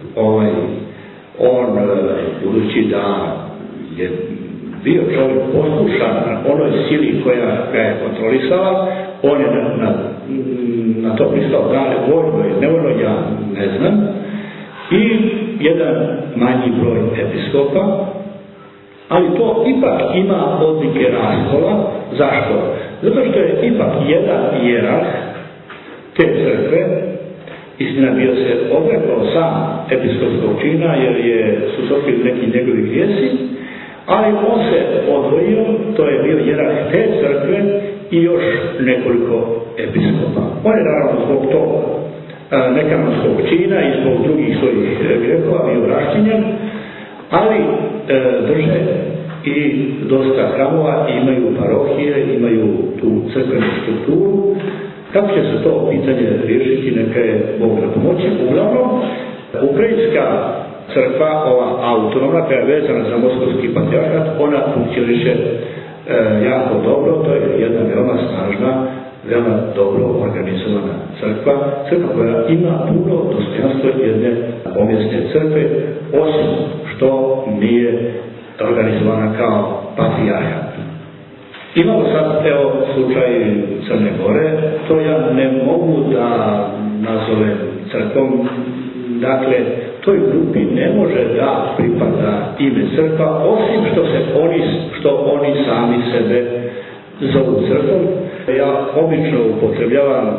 on, budući da je bio čovjek poslušan onoj sili koja ga je kontrolisala, on je na to pristao da li vojno ili nevoljno, ja ne znam, i jedan manji broj episkopa, ali to ipak ima odlike raskola. Zašto? Zato što je ipak jedan hijerarh te crkve, istina bio se odrekao sam episkopskog čina jer su se otkrili neki njegovi grijesi, ali on se odvojio, to je bio hijerarh te crkve i još nekoliko episkopa. On je naravno zbog tog nekanonskog čina i zbog drugih svojih grehova bio raščinjen, ali drže i dosta hramova, imaju parohije, imaju tu crkvenu strukturu. Kako će se to pitanje riješiti, neka je Bog na pomoći. Uglavnom, ukrajinska crkva, ova autonomna, koja je vezana za moskovski patrijarhat, ona funkcioniše jako dobro. To je jedna veoma snažna, veoma dobro organizovana crkva koja ima puno dostojanstvo jedne pomjesne crkve, osim što nije organizovana kao patrijarhat. Imamo sad, evo, slučaj Crne Gore, to ja ne mogu da nazovem crkvom. Dakle, toj grupi ne može da pripada ime crkva, osim što oni sami sebe zovu crkvom. Ja obično upotrebljavam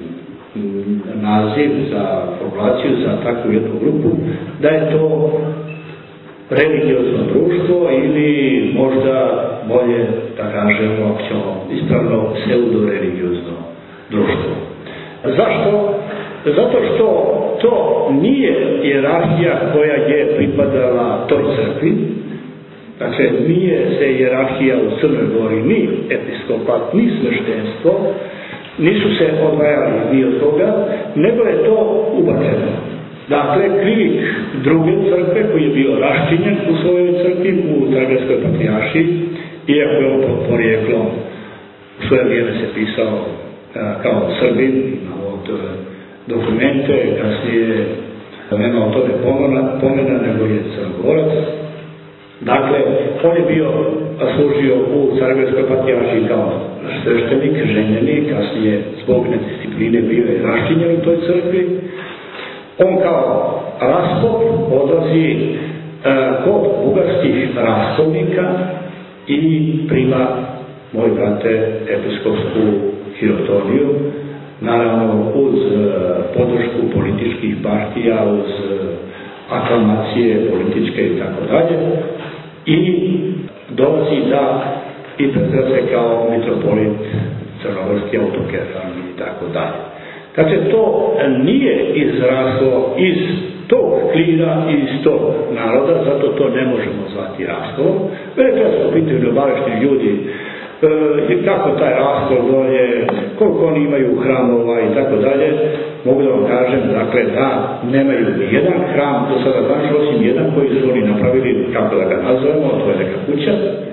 naziv za formulaciju za takvu jednu grupu, da je to religiozno društvo ili možda bolje da kažemo, ako ćemo ispravno, pseudo-religiozno društvo. Zašto? Zato što to nije hijerarhija koja je pripadala toj crkvi. Dakle, nije se hijerarhija u Crnoj Gori, ni episkopat, ni sveštenstvo, nisu se odvajali ni od toga, nego je to ubačeno. Dakle, krivik druge crkve koji je bio raščinjen u svojoj crkvi, u Zagrebskoj patrijaršiji, iako je on porijeklom u svoje vrijeme se pisao kao Srbin, imao dokumente, kasnije nema o tome pomena, nego je Crnogorac. Dakle, on je služio u Sarajevskoj patrijaršiji kao sveštenik, ženjeni, kasnije zbog nediscipline bio je raščinjen u toj crkvi. On kao raspop odlazi kod bugarskih raspovnika i prima, moj brate, episkopsku hirotoniju, naravno uz podršku političkih partija, uz aklamacije političke i tako dalje, i dolazi da i predstavlja se kao mitropolit crnogorski, autokefan i tako dalje. Dakle, to nije izraslo iz tog klira i iz tog naroda, zato to ne možemo zvati raskolom. Već često pitaju obavešni ljudi kako taj raskol dolje, koliko oni imaju hramova i tako dalje. Mogu da vam kažem, dakle, da nemaju ni jedan hram do sada danas, osim jedan koji su oni napravili, kako da ga nazovemo, to je neka kuća.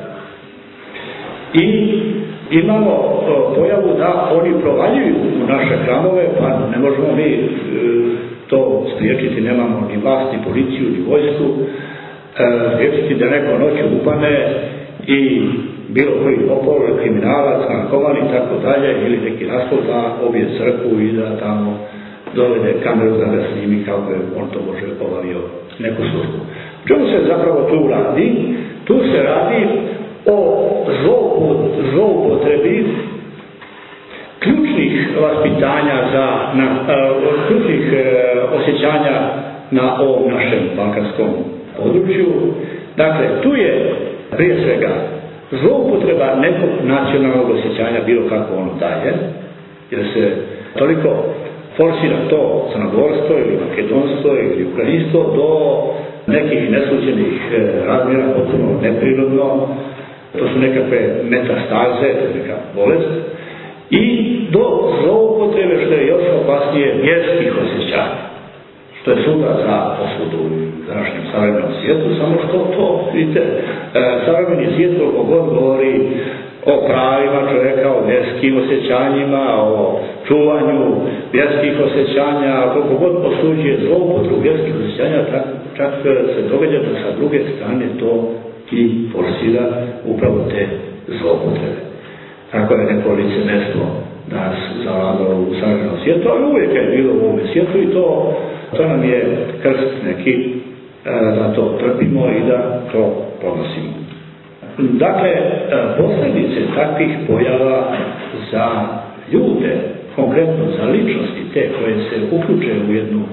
I imamo pojavu da oni provaljuju u naše hramove, pa ne možemo mi to spriječiti, nemamo ni vlast, ni policiju, ni vojsku, spriječiti da neko noću upane i bilo koji popol, kriminalac, narkoman i tako dalje, ili neki raspol da obje crkvu i da tamo dovede kameru da ga snimi kako je on to može obavio neku službu. Čemu se zapravo tu radi? Tu se radi o zloupotrebi ključnih vaspitanja ključnih osjećanja na ovom našem balkanskom području. Dakle, tu je prije svega zloupotreba nekog nacionalnog osjećanja, bilo kako ono daje, jer se toliko forsira to crnogorstvo ili makedonstvo ili ukrajinstvo do nekih neslućenih razmjera, potpuno neprirodno, to su nekakve metastaze, to je neka bolest, i do zloupotrebe, što je još opasnije, vjerskih osjećanja, što je sutra za osudu u današnjem savremenom svijetu, samo što to, vidite, savremeni svijet koliko god govori o pravima čovjeka, o vjerskim osjećanjima, o čuvanju vjerskih osjećanja, koliko god osuđuje zloupotrebu vjerskih osjećanja, čak se događa da sa druge strane to i forsira upravo te zloupotrebe. Tako je neko licemjerstvo nas zavladalo u savremenom svijetu, ali uvijek je bilo u ovome svijetu i to nam je krst neki da to trpimo i da to podnosimo. Dakle, posljedice takvih pojava za ljude, konkretno za ličnosti te koje se uključe u jedan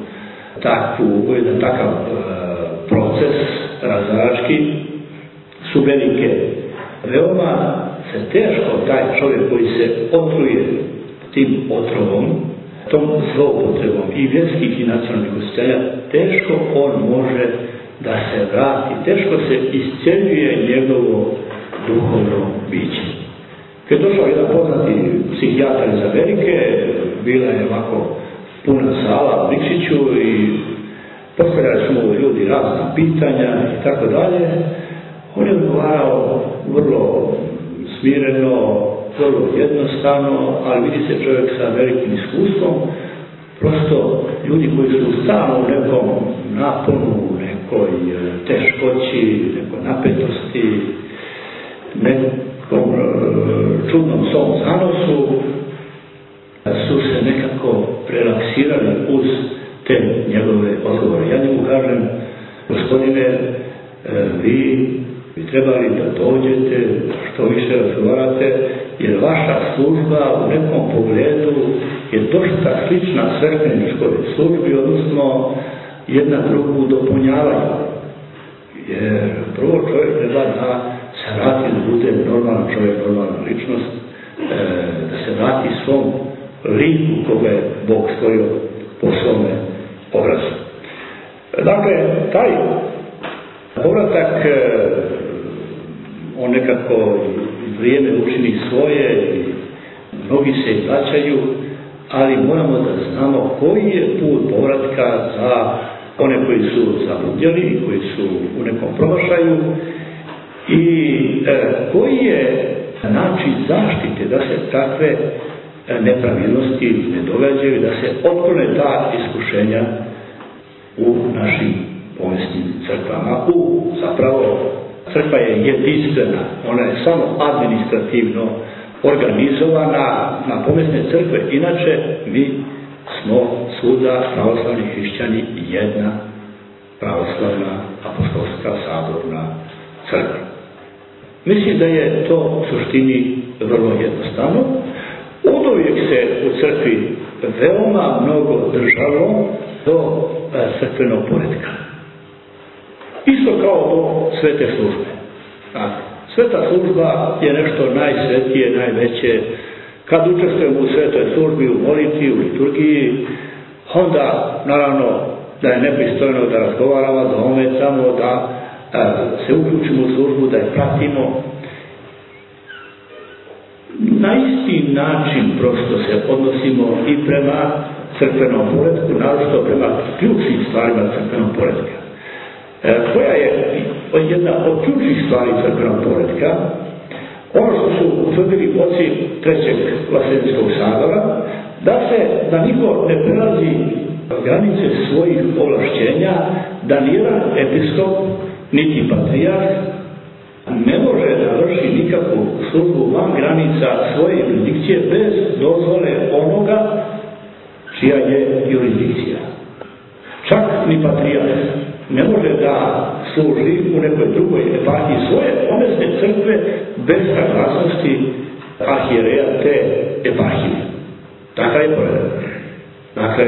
takav proces razarački, su velike. Veoma se teško taj čovjek koji se otruje tim otrovom, tom zloupotrebom i vjerskih i nacionalnih osjećanja, teško on može da se vrati, teško se iscjeljuje njegovo duhovno biće. Kad je došao jedan poznati psihijatar iz Amerike, bila je ovako puna sala u Nikšiću i postavljali su mu ljudi razna pitanja i tako dalje. On je odgovarao vrlo smireno, vrlo jednostavno, ali vidi se čovjek sa velikim iskustvom, prosto ljudi koji su stalno u nekom naponu, nekoj teškoći, nekoj napetosti, nekom čudnom svom zanosu, su se nekako relaksirali uz te njegove odgovore. Ja njemu kažem, gospodine, vi bi trebali da dođete, što više razgovarate, jer vaša služba u nekom pogledu je dosta slična svešteničkoj službi, odnosno jedna drugu dopunjavaju. Jer prvo čovjek treba da se vrati, da bude normalan čovjek, normalna ličnost, da se vrati svom liku koga je Bog stvorio po svome obrazu. Dakle, taj povratak, on nekako vrijeme učini svoje i mnogi se i vraćaju, ali moramo da znamo koji je put povratka za one koji su zabludjeli, koji su u nekom promašaju i koji je način zaštite da se takve nepravilnosti ne događaju, da se otklone ta iskušenja u našim povijesnim crkvama. Zapravo, crkva je jedinstvena, ona je samo administrativno organizovana na povijesne crkve, inače mi smo svuda pravoslavni hrišćani jedna pravoslavna apostolska saborna crkva. Mislim da je to u suštini vrlo jednostavno. Oduvijek se u crkvi veoma mnogo držalo do crkvenog poretka. Isto kao do svete službe. Sveta služba je nešto najsvetije, najveće. Kad učestvujemo u svetoj službi, u molitvi, u liturgiji, onda naravno da je nepristojno da razgovaramo, da ometamo, da se uključimo u službu, da je pratimo. Na isti način prosto se odnosimo i prema crkvenom poretku, naročito prema ključnim stvarima crkvenog poretka. Koja je jedna od ključnih stvari crkvenog poretka, ono što su utvrdili oci Trećeg Vaseljenskog sabora, da niko ne prelazi granice svojih ovlašćenja, da nijedan episkop, niti patrijarh ne može da vrši nikakvu službu van granica svoje jurisdikcije bez dozvole onoga čija je jurisdikcija. Čak ni patrijarh ne može da služi u nekoj drugoj eparhiji svoje pomesne crkve bez saglasnosti arhijereja te eparhije. Takav je poredak. Dakle,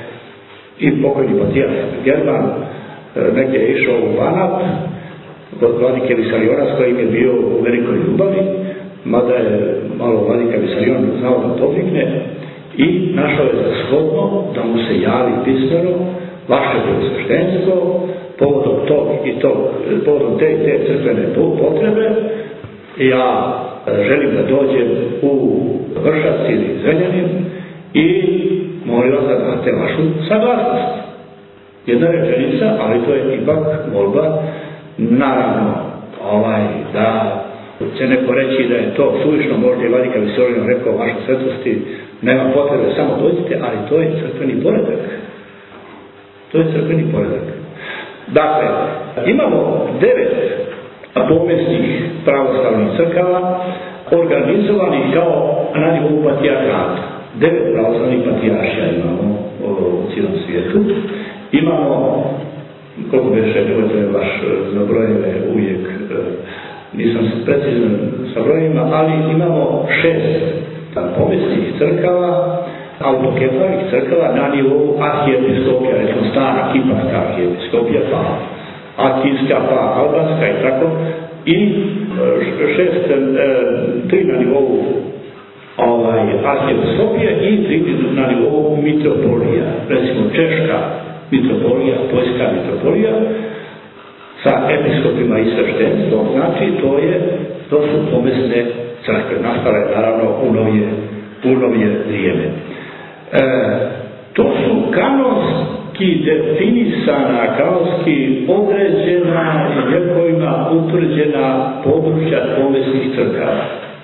i pokojni patrijarh German negdje je išao u Banat kod vladike Visariona s kojim je bio u velikoj ljubavi, mada je malo vladika Visarion znao da podvikne, i našao je za shodno da mu se javi pismeno: vaše preosveštenstvo, povodom tog i tog, povodom te i te crkvene potrebe, ja želim da dođem u Vršac ili Zrenjanin i molim vas da date vašu saglasnost. Jedna rečenica, ali to je ipak molba. Naravno, da će neko reći da je to suvišno, možda i vladika Visarion rekao: vaše svetosti, nema potrebe, samo dođite, ali to je crkveni poredak. To je crkveni poredak. Dakle, imamo 9 pomesnih pravoslavnih crkava organizovanih kao na nivou patrijarhata. 9 pravoslavnih patrijaršija imamo u cijelom svijetu. Imamo, koliko beše, to je baš za brojeve uvijek, nisam se precizno sa brojima, ali imamo 6 pomesnih crkava, autokefalnih crkava na nivou arhijepiskopija, recimo stara kiparska arhijepiskopija, pa akijska, pa albanska i tako, i 3 na nivou arhijepiskopije i 3 na nivou mitropolija, recimo češka mitropolija, poljska mitropolija sa episkopima i sveštenstvom. Znači to su pomesne crkve, nastale naravno u novije vrijeme. To su kanonski definisana, kanonski određena i lijekovima utvrđena područja pomesnih crkava.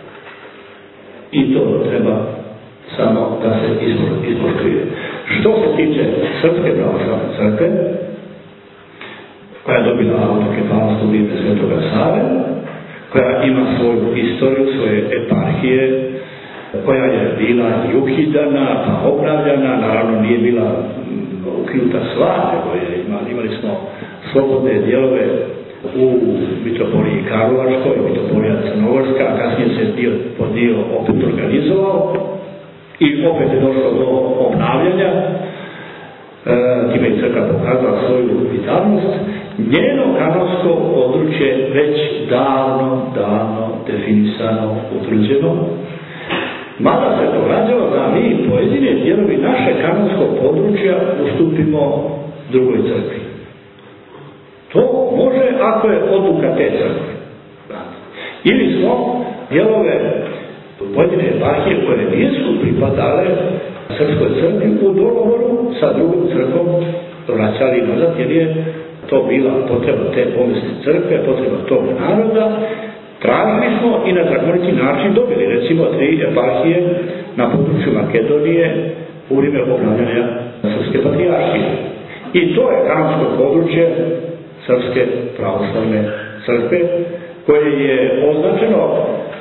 I to treba samo da se izpoštuje. Što se tiče Srpske pravoslavne crkve, koja je dobila autokefalnost u vrijeme Svetoga Save, koja ima svoju istoriju, svoje eparhije, koja je bila i ukidana, pa obnavljana, naravno nije bila ukinuta sva, nego imali smo slobodne dijelove u mitropoliji Karlovačkoj, mitropolija Crnogorska, a kasnije se dio po dio opet organizovao i opet je došlo do obnavljanja, time je crkva pokazala svoju vitalnost. Njeno kanonsko područje već davno definisano, utvrđeno, mada se događalo da mi pojedine dijelovi naše kanonskog područja ustupimo drugoj crkvi. To može ako je odluka te crkve. Ili smo dijelove pojedine eparhije koje nisu pripadale Srpskoj crkvi u dogovoru sa drugom crkvom vraćali nazad, jer je to bila potreba te pomesne crkve, potreba tog naroda, tražili smo i na zakoniti način dobili, recimo 3 eparhije na području Makedonije u vrijeme obnavljanja Srpske patrijaršije. I to je kanonsko područje Srpske pravoslavne crkve, koje je označeno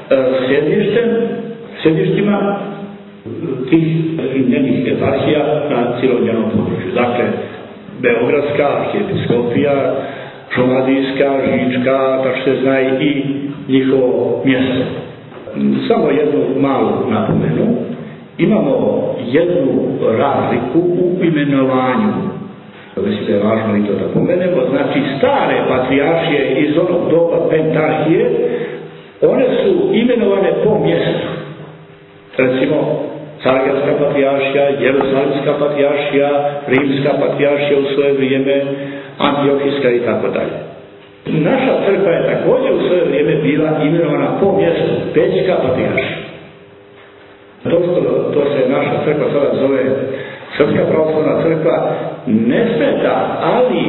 sjedištima tih njenih eparhija na cijelom njenom području. Dakle, Beogradska arhijepiskopija, Šumadijska, Žička, tako se zna i njihovo mjesto. Samo jednu malu napomenu. Imamo jednu razliku u imenovanju. Mislim da je važno i to da pomenemo. Znači, stare patrijaršije iz onog doba pentarhije, one su imenovane po mjestu. Recimo, Cargradska patrijaršija, Jerusalimska patrijaršija, Rimska patrijaršija u svoje vrijeme, Antiohijska i tako dalje. Naša crkva je također u svoje vrijeme bila imenovana po mjestu, Pećka patrijaršija. To se naša crkva sada zove Srpska pravoslavna crkva, ne smeta, ali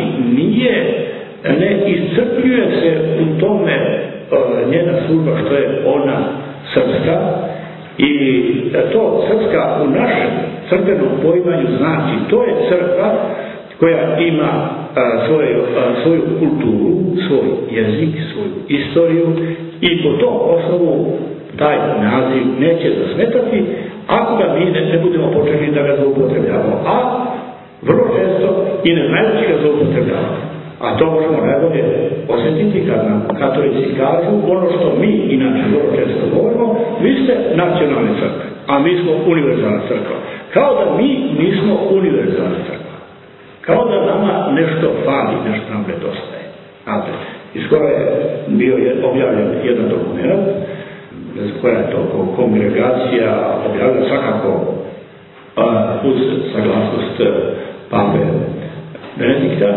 ne iscrpljuje se u tome njena služba što je ona srpska. I to srpska u našem crkvenom poimanju znači to je crkva koja ima svoju kulturu, svoj jezik, svoju istoriju i po tom osnovu taj naziv neće zasmetati ako ga mi ne budemo počeli da ga zloupotrebljavamo. A vrlo često i ne znajući ga zloupotrebljavamo. A to možemo najbolje osjetiti kad nam katolici kažu ono što mi inače vrlo često govorimo, vi ste nacionalne crkve, a mi smo univerzalna crkva. Kao da mi nismo univerzalna crkva. Kao da nama nešto fali, nešto nam nedostaje. Znate, skoro je bio objavljen jedan dokument, koja je to kongregacija objavljena svakako uz saglasnost pape Benedikta,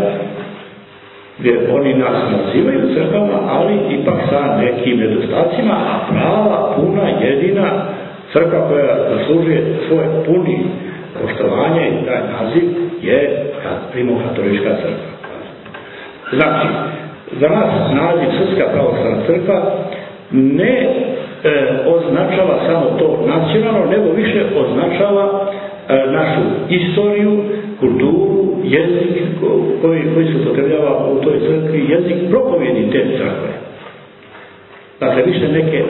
gdje oni nas nazivaju crkvama, ali ipak sa nekim nedostacima, a prava, puna, jedina crkva koja zaslužuje svoje puni poštovanje i taj naziv je Rimokatolička crkva. Znači, za nas naziv Srpska pravoslavna crkva ne označava samo to nacionalno, nego više označava našu istoriju, kulturu, jezik koji se upotrebljava u toj crkvi, jezik propovjedi te crkve. Dakle, više neke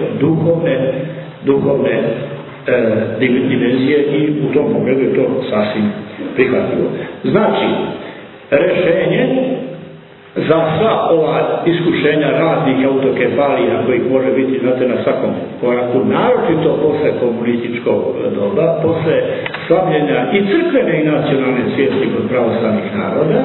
duhovne dimenzije i u tom pogledu je to sasvim prihvatljivo. Znači, rešenje za sva ova iskušenja raznih autokefalija kojih može biti, znate, na svakom koraku, naročito posle komunističkog doba, posle slabljenja i crkvene i nacionalne svijesti kod pravoslavnih naroda,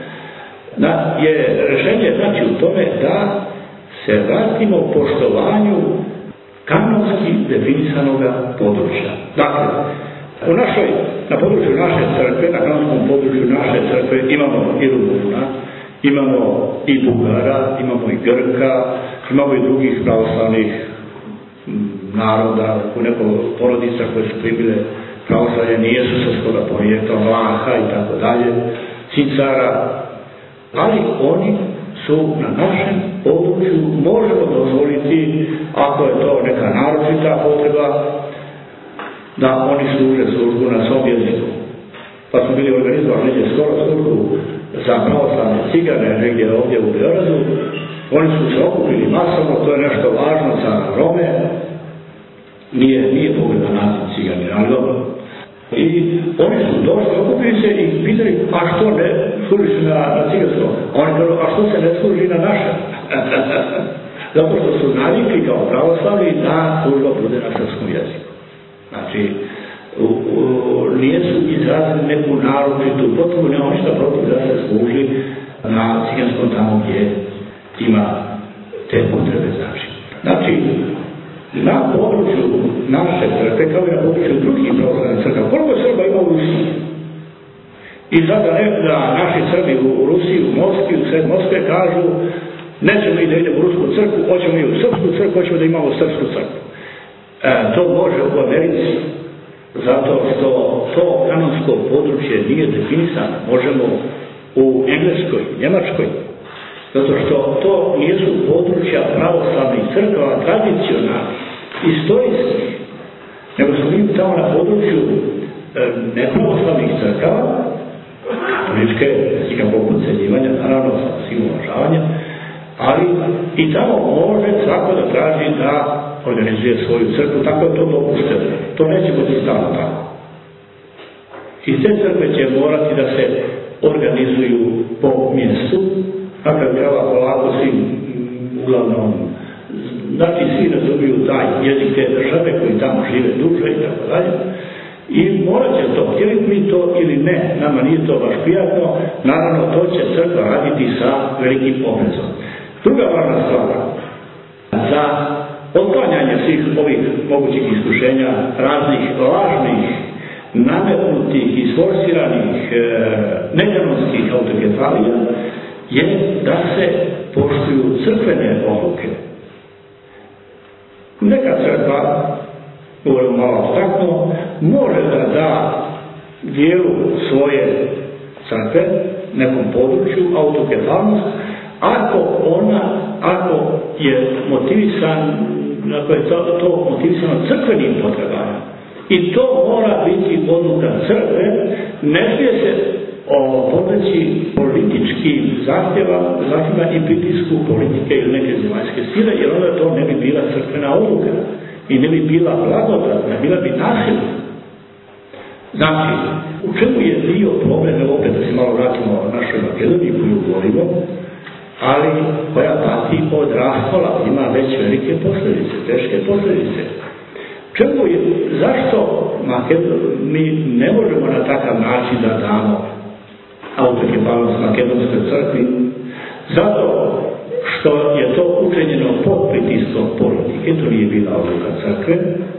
je rešenje znači u tome da se vratimo poštovanju kanonski definisanoga područja. Dakle, na području naše crkve, na kanonskom području naše crkve imamo i Rumuna, imamo i Bugara, imamo i Grka, imamo i drugih pravoslavnih naroda, neko porodica koje su primile pravoslavlje, nijesu srpskoga porijekla, Vlaha i tako dalje, Cicara, ali oni su na našem području, možemo dozvoliti, ako je to neka naročita potreba, da oni služe službu na svom jeziku. Pa smo bili organizovali negdje skoro službu za pravoslavne cigane, negdje ovdje u Beogradu. Oni su se okupili masovno, to je nešto važno za Rome. Nije pogledan naziv cigani, ali dobro. I oni su došli, okupili se i pitali, a što ne služi se na ciganskom? Oni kažu, a što se ne služi na našem? Zato što su navikli kao pravoslavni da služba bude na srpskom jeziku. Znači, nijesu izrazili neku naročitu potrebu, nema ništa protiv da se služi na ciganskom tamo gdje ima te potrebe. Znači, na području naše crkve, kao i na području drugih pravoslavnih crkava, koliko Srba ima u Rusiji? I sada da naši Srbi u Rusiji, u Moskvi, u sred Moskve kažu nećemo mi da idemo u Rusku crkvu, hoćemo i u Srpsku crkvu, hoćemo da imamo Srpsku crkvu. To može u Americi, zato što to kanonsko područje nije definisano. Možemo u Engleskoj, Njemačkoj, zato što to nisu područja pravoslavnih crkava tradicionalnih, istorijskih, nego su mi tamo na području nepravoslavnih crkava, katoličke, nikakvog podcjenjivanja, naravno sa svim uvažavanjem, ali i tamo može svako da traži da organizuje svoju crkvu, tako je to dopušteno. To neće biti stalno tako. I te crkve će morati da se organizuju po mjestu, na kraju krajeva polako svi, uglavnom, znači svi razumiju taj jezik te države koji tamo žive duže i tako dalje. I morat će to, htjeli mi to ili ne, nama nije to baš prijatno, naravno to će crkva raditi sa velikim oprezom. Druga važna stvar, za otklanjanje svih ovih mogućih iskušenja, raznih lažnih, nametnutih, isforsiranih, nekanonskih autokefalija, je da se poštuju crkvene odluke. Neka crkva, govorimo malo abstraktno, može da da dijelu svoje crkve, nekom području, autokefalnost, ako je motivisan, ako je to motivisano crkvenim potrebama. I to mora biti odluka crkve, ne smije se podleći političkim zahtjevima i pritisku politike ili neke zemaljske sile, jer onda to ne bi bila crkvena odluka i ne bi bila blagodatna, bila bi nasilna. Znači, u čemu je bio problem, evo opet da se malo vratimo o našoj Makedoniji koju govorimo, ali koja pati od raskola, ima već velike posljedice, teške posljedice. Zašto mi ne možemo na takav način da damo autokefalnost Makedonskoj crkvi? Zato što je to učinjeno pod pritiskom politike, to nije bila odluka crkve.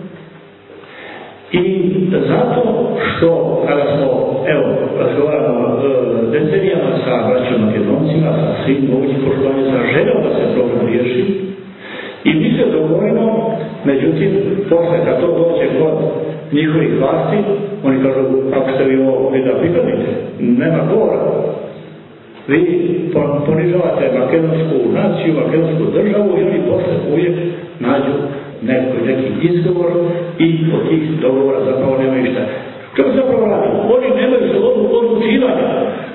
I zato što, kada smo, razgovaramo decenijama sa braćom Makedoncima, sa svim mogućim poštovanjem, sa željom da se problem riješi, i mi se dogovorimo, međutim, posle kad to dođe kod njihovih vlasti, oni kažu, kako ste vi ovo da pripadite, nema govora. Vi ponižavate makedonsku naciju, makedonsku državu i oni posle uvijek nađu neki izgovor i od tih dogovora zapravo nema ništa. Što se zapravo radi? Oni nemaju slobodu odlučivanja.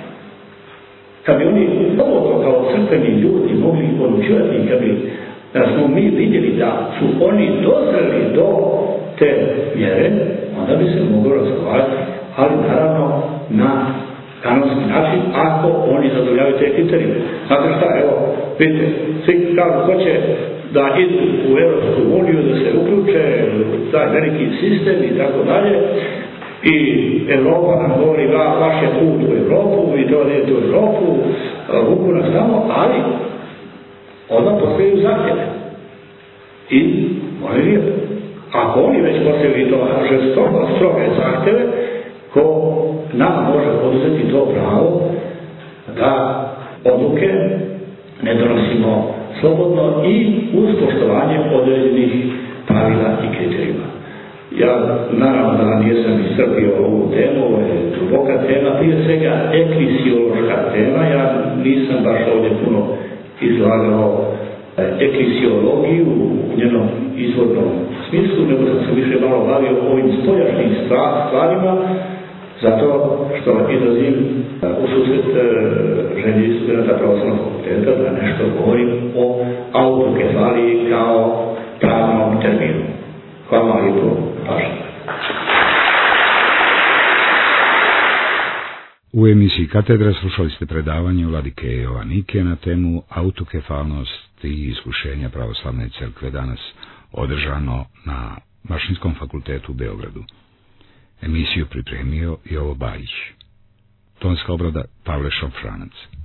Kad bi oni slobodno kao crkveni ljudi mogli odlučivati i kad bi da smo mi vidjeli da su oni dozreli do te mjere, onda bi se moglo razgovarati, ali naravno na kanonski način, ako oni zadovoljavaju te kriterije. Znate šta, vidite, svi kažu hoće da idu u Europsku uniju, da se uključe taj veliki sistem i tako dalje, i Europa nam govori vaš je put u Europu, i dođete u Europu, vuku nas tamo, ali onda postavljaju zahtjeve. I oni lijepo. Ako oni već postavljaju to žestoko, stroge zahtjeve, ko nama može poduzeti to pravo da odluke ne donosimo slobodno i uz poštovanje određenih pravila i kriterijuma. Ja naravno da nisam iscrpio ovu temu, ovo je duboka tema, prije svega eklisiološka tema, ja nisam baš ovdje puno izlagao eklisiologiju u njenom izvornom smislu, nego sam se više malo bavio ovim spoljašnjim stvarima, zato što izlazim u susret želji studenta pravoslavnog fakulteta da nešto govorim o autokefaliji kao pravnom terminu. Hvala lijepo pažnje. U emisiji Katedra slušali ste predavanje vladike Jovanike na temu autokefalnost i iskušenja pravoslavne crkve danas, održano na Mašinskom fakultetu u Beogradu. Emisiju pripremio Jovo Bajić. Tonska obrada Pavle Šopšranac.